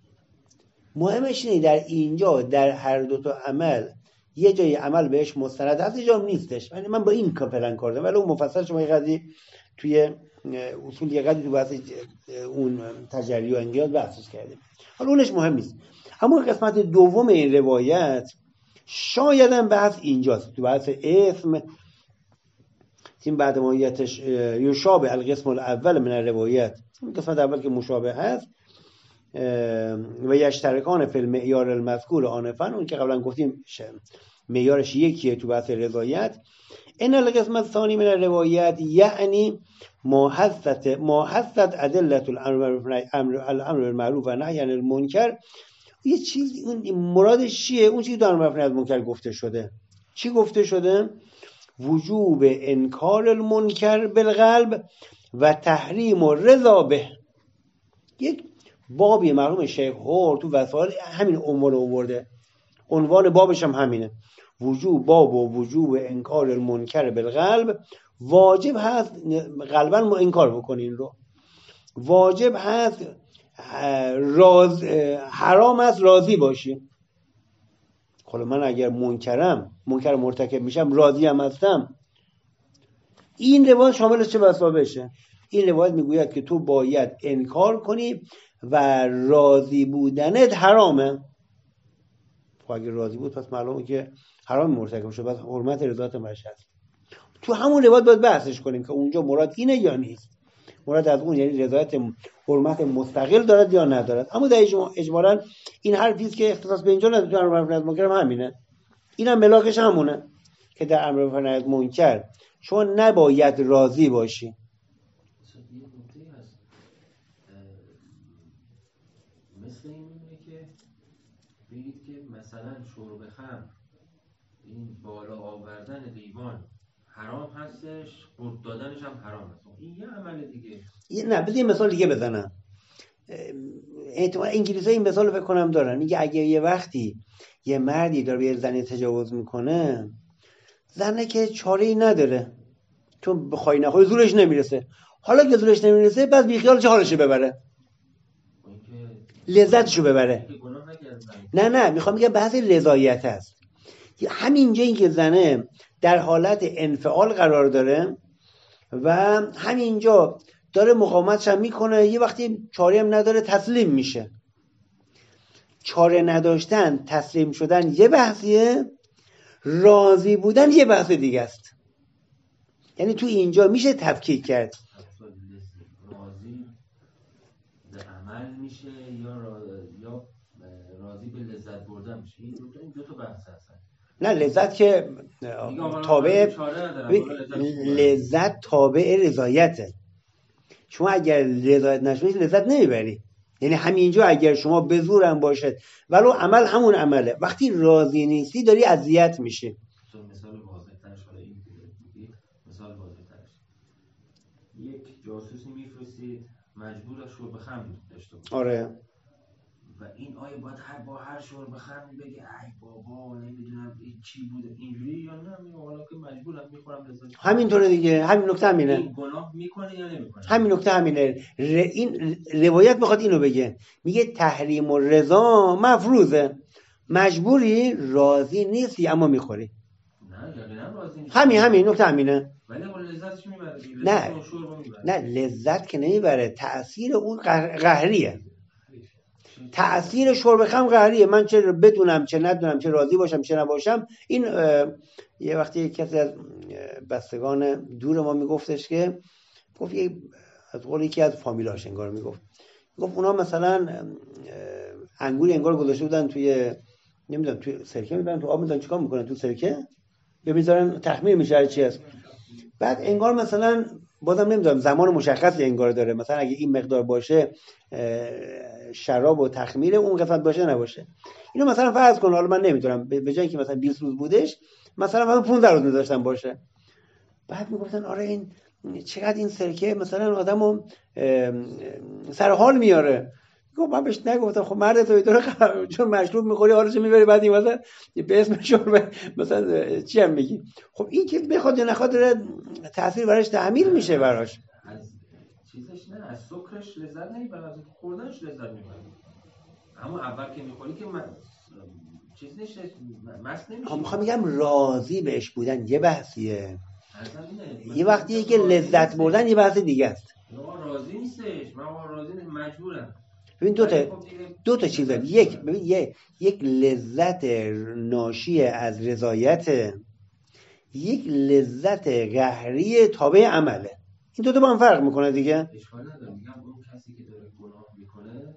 مهمش اینه در اینجا در هر دو تا عمل یه جایی عمل بهش مستند هست، یه جا نیستش. یعنی من با این کپلن کردم، ولی اون مفصل شما یه قضیه توی اصول یه قضیه تو بحث اون تجری و انقیاد بحثش کردیم، حالا اونش مهم نیست. اما قسمت دوم این روایت شاید هم بحث اینجاست، تو بحث اسم این بعد مویتش یشابه القسم الاول من الروایت، این قسمت اول که مشابه هست و یشترکان فی المعیار المذکور آنفا، اون که قبلا گفتیم معیارش یکیه تو بحث رضایت. این القسم الثانی من الروایت یعنی ما حثت ما حثت ادله الامر بالمعروف و نهی عن المنکر. یه چیز اون مرادش چیه؟ اون چیزی در امر از منکر گفته شده. چی گفته شده؟ وجوب انکار المنکر بالقلب و تحریم و رضا به. یک بابی مرحوم شیخ هور تو وسائل همین عنوان آورده، عنوان بابش هم همینه، وجوب باب و وجوب انکار المنکر بالقلب. واجب هست قلبا ما انکار بکنین رو، واجب هست راز حرام است راضی باشیم. خب من اگر منکرم منکر مرتکب میشم راضی هم هستم. این روایت شامل چه بسا بشه؟ این روایت میگوید که تو باید انکار کنی و راضی بودنت حرامه. خب اگر راضی بود پس معلومه که حرام مرتکب شد، پس حرمت رضایت مرش هست. تو همون روایت باید بحثش کنیم که اونجا مراد اینه یا نیست، مراد از اون یعنی رضایت حرمت مستقل دارد یا ندارد. اما در اجمالا این حرفی است که اختصاص به اینجا نداره، تو امر بالمعروف منکر هم همینه، اینم ملاکش همونه که در امر بالمعروف منکر شما نباید راضی باشی. مثل اینه که بگید که مثلا شرب خمر این بالا آوردن لیوان حرام هستش، قرب دادنش هم حرام هست، این یه عمل دیگه. نه بذار مثال دیگه بزنم. احتمال انگلیسی این مثال رو فکر کنم دارن، میگه اگه یه وقتی یه مردی داره به یه زنی تجاوز میکنه، زنه که چاره‌ای نداره چون بخوای نخوای زورش نمیرسه، حالا که زورش نمیرسه بعد بیخیال چه حالشو ببره، لذتشو ببره. نه نه میخوام بگم بحث رضایت هست. همینجا این که زنه در حالت انفعال قرار داره و همینجا داره مقاومتش هم میکنه، یه وقتی چاره هم نداره تسلیم میشه. چاره نداشتن تسلیم شدن یه بحثیه، راضی بودن یه بحث دیگه است. یعنی تو اینجا میشه تفکیک کرد. راضی به عمل میشه یا را... یا راضی به لذت بردن میشه. این دو تا این دو تا بحث هستن. نه لذت که تابع لذت تابع رضایته. شما اگر رضایت نشونید لذت نمیبری. یعنی همینجا اگر شما به زورم باشد ولو عمل همون عمله، وقتی راضی نیستی داری اذیت میشی. مثال واضح ترش حالا این میگید، مثال واضح ترش یک جاسوسی میفرستید مجبور شرب خمر داشته باشه. آره. و این آیا باید هر با هر شرب خمر بگه ای بابا نمیدونم این چی بوده اینجوری یا نه میگه حالا که مجبورم میخورم لذت. همینطوره دیگه، همین نکته همینه. این گناه میکنه یا نمیکنه؟ همین نکته همینه. ر... این روایت میخواد اینو بگه، میگه تحریم و رضا مفروضه، مجبوری راضی نیستی اما میخوری. نه یعنی راضی نیستی. همین همین نکته همینه. ولی اون لذتش میبره. نه نه لذت که نمیبره، تأثیر اون قهر... قهریه. تأثیر شرب خمر قهریه. من چه بدونم چه ندونم، چه راضی باشم چه نباشم. این یه وقتی کسی از بستگان دور ما میگفتش که گفت یه از قول یکی از فامیلاش انگار میگفت گفت اونا مثلا انگوری انگار گذاشته بودن توی نمیدونم توی سرکه میبرن تو آب میذارن چیکار میکنن تو سرکه یا میذارن تخمیر میشه هر چی هست. بعد انگار مثلا بازم نمیدونم زمان مشخصی انگار داره، مثلا اگه این مقدار باشه شراب و تخمیر اون قسمت باشه نباشه. اینو مثلا فرض کن، حالا من نمیدونم به جای که مثلا بیست روز بودش مثلا مثلا پانزده روز میذاشتن باشه. بعد میگفتن آره این چقدر این سرکه مثلا آدمو سر حال میاره. گفت من بهش نگفتم خب مرد تو داره چون مشروب میخوری حالش میبری بعد این مثلا به اسم شرب مثلا چی هم میگی. خب این که بخواد یا نخواد داره تاثیر براش تعمیر میشه براش. از چیزش نه از سکرش لذت نمیبره، از خوردنش لذت میبره. اما اول که میخوری که من چیز نشه مست نمیشه. میخوام میگم راضی بهش بودن یه بحثیه، یه وقتیه که لذت بردن یه بحث دیگه است. من راضی نیستش، من راضی نیستم مجبورم. ببین دو تا دو تا چیز داره. یک ببین یک یک لذت ناشی از رضایت، یک لذت قهری تابع عمله. این دو تا با هم فرق میکنه دیگه. اشکال نداره. میگم اون کسی که داره گناه میکنه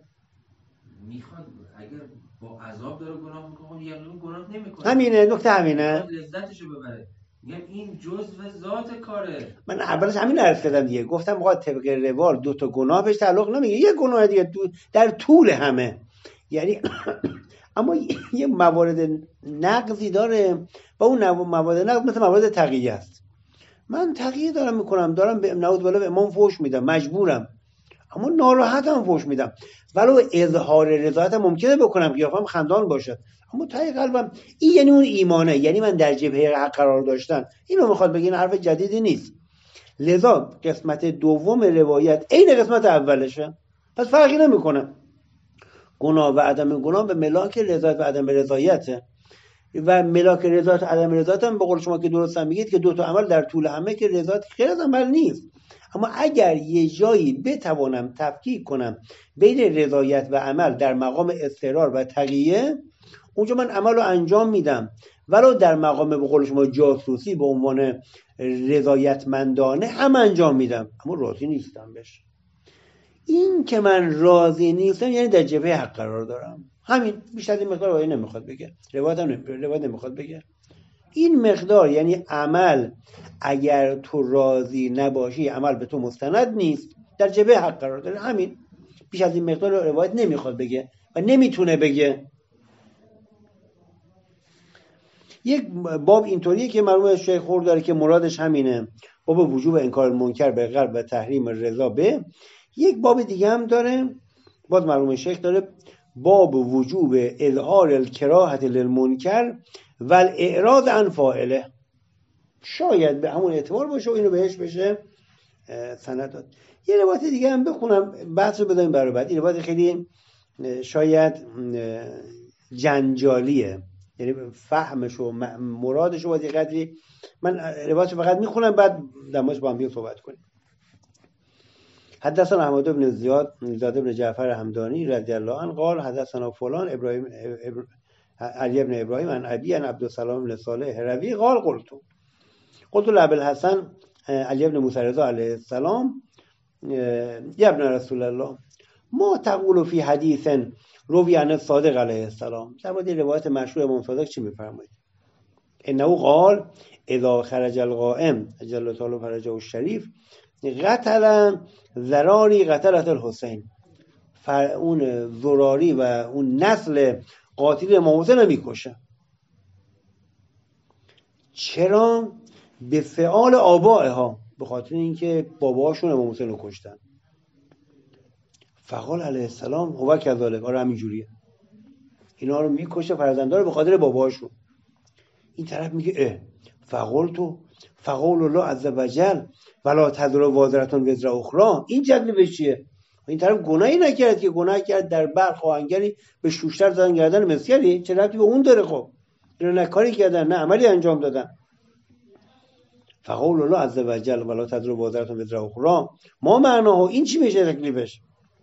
میخواد اگر با عذاب داره گناه میکنه یا اون گناه نمیکنه. همینه نکته همینه. لذتشو ببره. میگم این جزء ذات کاره. من اولش همین عرض کردم دیگه، گفتم آقا طبق روال دو تا گناه بهش تعلق نمیگه، یه گناه دیگه در طول همه. یعنی اما یه موارد نقضی داره و اون موارد نقض مثل موارد تقیه است. من تقیه دارم میکنم، دارم به نعوذ بالله به امام فحش میدم، مجبورم، اما ناراحتم فحش میدم، ولو اظهار رضایت ممکنه بکنم قیافم خندان باشه، اما ته قلبم این یعنی اون ایمانه، یعنی من در جبهه حق قرار داشتن. اینو میخواد بگه، این حرف جدیدی نیست. لذا قسمت دوم روایت عین قسمت اولشه، پس فرقی نمیکنه. گناه و عدم گناه به ملاک رضایت و عدم رضایته و ملاک رضایت و عدم رضایت هم به قول شما که درست هم میگید که دو تا عمل در طول همه که رضایت خیر از عمل نیست. اما اگر یه جایی بتوانم تفکیک کنم بین رضایت و عمل در مقام اضطرار و تقیه، اونجا من عمل رو انجام میدم، ولو در مقام به قول شما جاسوسی به عنوان رضایتمندانه هم انجام میدم، اما راضی نیستم بهش. این که من راضی نیستم یعنی در جبهه حق قرار دارم. همین، بیشتر این مقدار روایت نمیخواد بگه، روایت هم روایت نمیخواد بگه. این مقدار یعنی عمل اگر تو راضی نباشی عمل به تو مستند نیست، در جبهه حق قرار داره. همین، بیش از این مقدار روایت نمیخواد بگه و نمیتونه بگه. یک باب اینطوریه که مرحوم شیخ خور داره که مرادش همینه، باب وجوب انکار المنکر به قلب و تحریم رضا به. یک باب دیگه هم داره، باز مرحوم شیخ داره، باب وجوب اظهار الکراهه للمنکر و الاعراض عن فاعله. شاید به همون اعتبار باشه و اینو بهش بشه سند داد. یه روایت دیگه هم بخونم بحث رو بدیم برای بعد. این روایت خیلی شاید جنجالیه، یعنی فهمش و مرادش رو باید قدری من روایت رو فقط میخونم بعد در موردش با هم دیگه صحبت کنیم. حدثنا احمد بن زیاد زاد بن جعفر همدانی رضی الله عنه قال حدثنا فلان ابراهیم علی ابن ابراهیم عن ابی عن عبدالسلام بن صالح روی قال قلت قلت لابی الحسن علی ابن موسی رضا علیه السلام یا ابن رسول الله ما تقول فی حدیث روی عن الصادق علیه السلام، در مورد روایت مشهور امام صادق چی میفرمایید؟ انه قال اذا خرج القائم جل تعالی فرجه الشریف قتل ذراری قتلت الحسین، اون ذراری و اون نسل قاتل امام حسین رو میکشه. چرا؟ به فعال آبائها، به خاطر اینکه باباهاشون امام حسین رو کشتن. فقال علیه السلام هو کذالک، آره همین جوریه، اینا رو میکشه فرزندا رو به خاطر باباهاشون. این طرف میگه اه فقول تو فقول الله عز وجل ولا تزر وازرة وزر اخرى، این جدل چیه؟ این طرف گناهی نکرد که گناه کرد در برق آهنگری به شوشتر زدن گردن مسیری، چه ربطی به اون داره؟ خب اینا نه کاری کردن نه عملی انجام دادن. فقول الله عز وجل ولا تزر وازرة وزر اخرى ما معناه، این چی میشه تکلیفش؟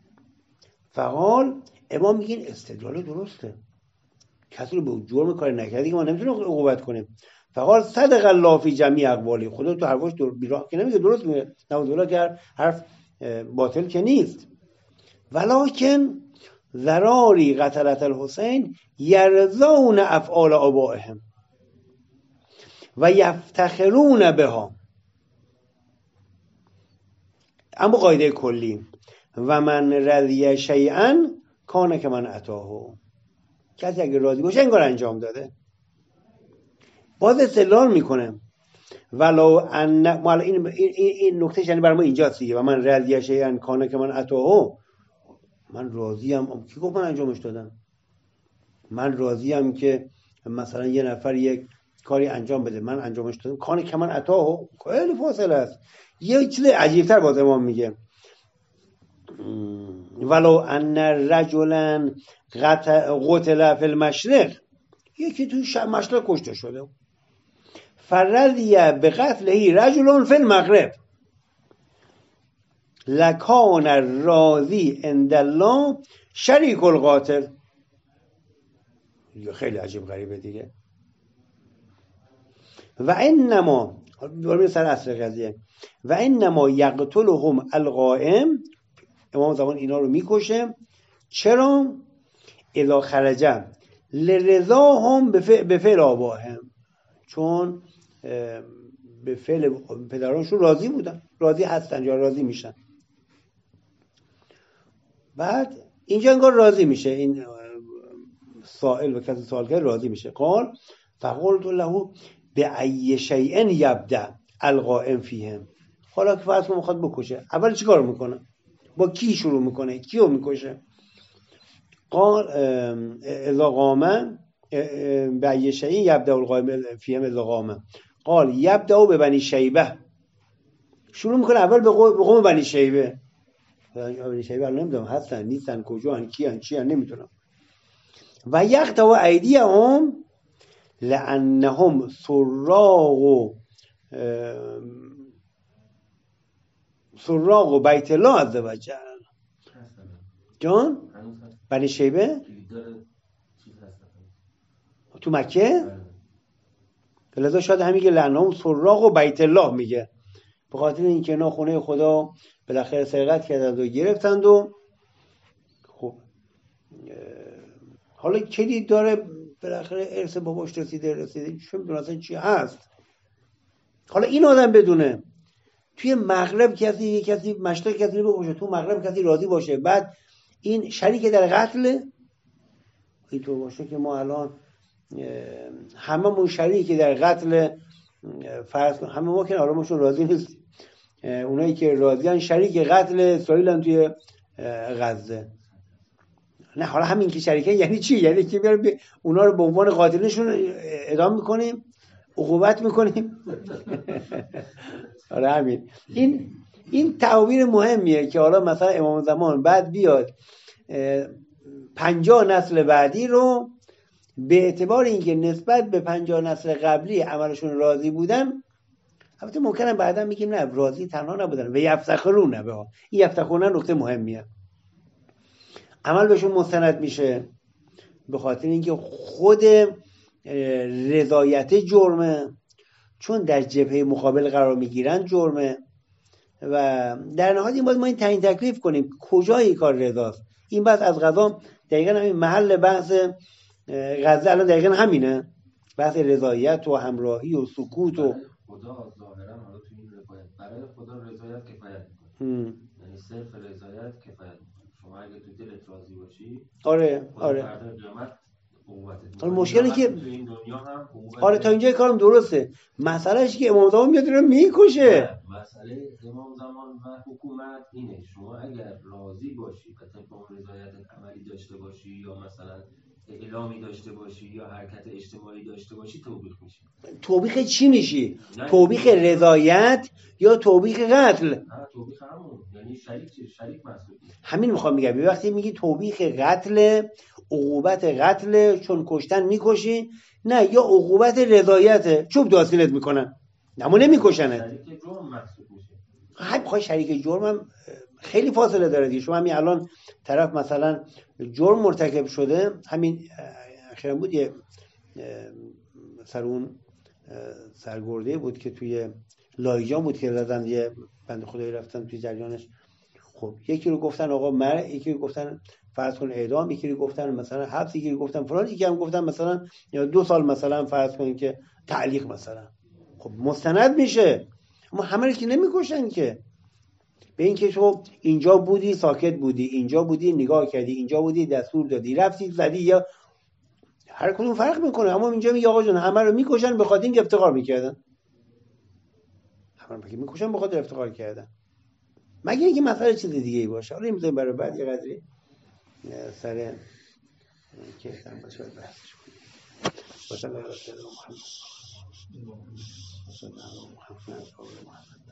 فقال امام میگین استدلال درسته، کسی رو به جرم کاری نکردی که ما نمیتونیم عقوبت کنیم. فقال صدق الله فی جمیع اقوالی، خدا تو حرفاش بیراه که نمیگه، درست میگه، نعوذ که حرف باطل که نیست. ولکن ذراری قتلت الحسین یرضون افعال آبائهم و یفتخرون بها. اما قاعده کلی و من رضی شیئا کان که من اتاه، کسی اگه راضی باشه انگار انجام داده. باز استدلال میکنه ولو ان این این, این نکته یعنی برای ما اینجاست دیگه، و من رضی شیئا کان که من اتاه، من راضیم. کی گفت من انجامش دادم؟ من راضیم که مثلا یه نفر یک کاری انجام بده من انجامش دادم، کان که من اتاه خیلی فاصله است. یه چیز عجیب‌تر باز امام میگه ولو ان رجلا قتل فی المشرق، یکی تو مشرق کشته شده، فرضی به قتله رجل فی المغرب لکان راضی عند الله شریک القاتل. خیلی عجیب غریبه دیگه. و انما بریم سر اصل قضیه، و انما یقتلهم القائم، امام زمان اینا رو میکشه. چرا؟ اذا خرجه لرضاهم به فعل آبائهم، چون به فعل پدرانشون راضی بودن، راضی هستن یا راضی میشن. بعد اینجا انگار راضی میشه، این سائل و کسی سوال کرد راضی میشه. قال فقلت له بأی شیء یبدأ القائم فیهم، حالا که فرض کنم میخواد بکشه، اول چیکار میکنه؟ با کی شروع میکنه؟ کیو میکشه؟ قال اذا قام بأی شیء یبدأ القائم فیهم اذا قام، قال یبدأ به بنی شیبه، شروع میکنه اول به قوم بنی شیبه. بنی شیبه الان نمیدونم هستن نیستن، کجا هن، کی هن، چی هن، نمیدونم. و یقطع ایدیهم لانهم سراغ سراغ بیت الله عز وجل. جان بنی شیبه تو مکه، لذا شاید هم میگه لانهم سراغ بیت الله، میگه به خاطر اینکه اینا خونه خدا بالاخره سرقت کردند و گرفتند. و خب حالا کلید داره بالاخره ارث باباش رسیده رسیده چه میدونه اصلا چی هست. حالا این آدم بدونه توی مغرب کسی کسی مشرق کسی رو بکشه، تو مغرب کسی راضی باشه، بعد این شریک در قتل، اینطور باشه که ما الان هممون شریک در قتل، فرض کن همه ما که آرامشون راضی نیست، اونایی که راضیان شریک قتل اسرائیل توی غزه. نه حالا همین که شریکه یعنی چی؟ یعنی که بیاریم اونا رو به عنوان قاتلشون اعدام میکنیم، عقوبت میکنیم. آره همین. این این تعبیر مهمیه که حالا مثلا امام زمان بعد بیاد پنجاه نسل بعدی رو به اعتبار اینکه نسبت به پنجاه نسل قبلی عملشون راضی بودن، البته ممکنه بعدا میگیم نه راضی تنها نبودن و یفتخرون بها، این یفتخرون نکته مهمیه، عمل بهشون مستند میشه. به خاطر اینکه خود رضایت جرمه، چون در جبهه مقابل قرار میگیرن جرمه. و در نهایت این باید ما این تعیین تکلیف کنیم کجای کار رضاست. این بحث از قضا دقیقاً همین محل بحث غزه الان دقیقاً همینه، بحث رضایت و همراهی و سکوت و خدا ظاهرا حالا تو این روایت برای خدا رضایت کفایت میکنه، یعنی صرف رضایت کفایت میکنه. شما اگه تو دلت راضی باشی آره آره فردا قیامت قوتت. حالا مشکلی که تو این دنیا هم آره تا اینجا کارم درسته، مسئلهش که امام زمان میاد رو میکشه. مسئله امام زمان و حکومت اینه شما اگر راضی باشی و طبق اون رضایت عملی داشته باشی یا مثلا اعلامی داشته باشی یا حرکت اجتماعی داشته باشی توبیخ میشی. توبیخ چی میشی؟ توبیخ رضایت یا توبیخ قتل؟ نه توبیخ همون، یعنی شریک شریک محسوب میشه. همین میخوام بگم وقتی میگی توبیخ قتل، عقوبت قتل چون کشتن میکشی، نه یا عقوبت رضایته چوب داستینت میکنن نمو نمیکشنه. شریک جرم محسوب میشه. خب خواهی شریک جرم هم خیلی فاصله داره دیگه. شما همین الان طرف مثلا جرم مرتکب شده، همین اخیراً بود یه سر اون سرگرده بود که توی لایجان بود که زدن یه بنده خدایی رفتن توی جریانش. خب یکی رو گفتن آقا مر، یکی رو گفتن فرض کن اعدام، یکی رو گفتن مثلا حبس، یکی رو گفتن فلان، یکی هم گفتن مثلا یا دو سال مثلا فرض کن که تعلیق مثلا. خب مستند میشه. اما همه رو که نمیکشن که. به این که تو اینجا بودی ساکت بودی، اینجا بودی نگاه کردی، اینجا بودی دستور دادی، رفتی زدی، یا هر کدوم فرق میکنه. اما اینجا میگه آقا جون همه رو میکشن به خاطر اینکه افتخار میکردن. همه رو میکشن به خاطر افتخار کردن. مگه اینکه مسئله چیز دیگه ای باشه. حالا میذاریم برای بعد یه قدری سر که هم باشه بحثش کنیم. باشه الله محمد. باشه الله محمد.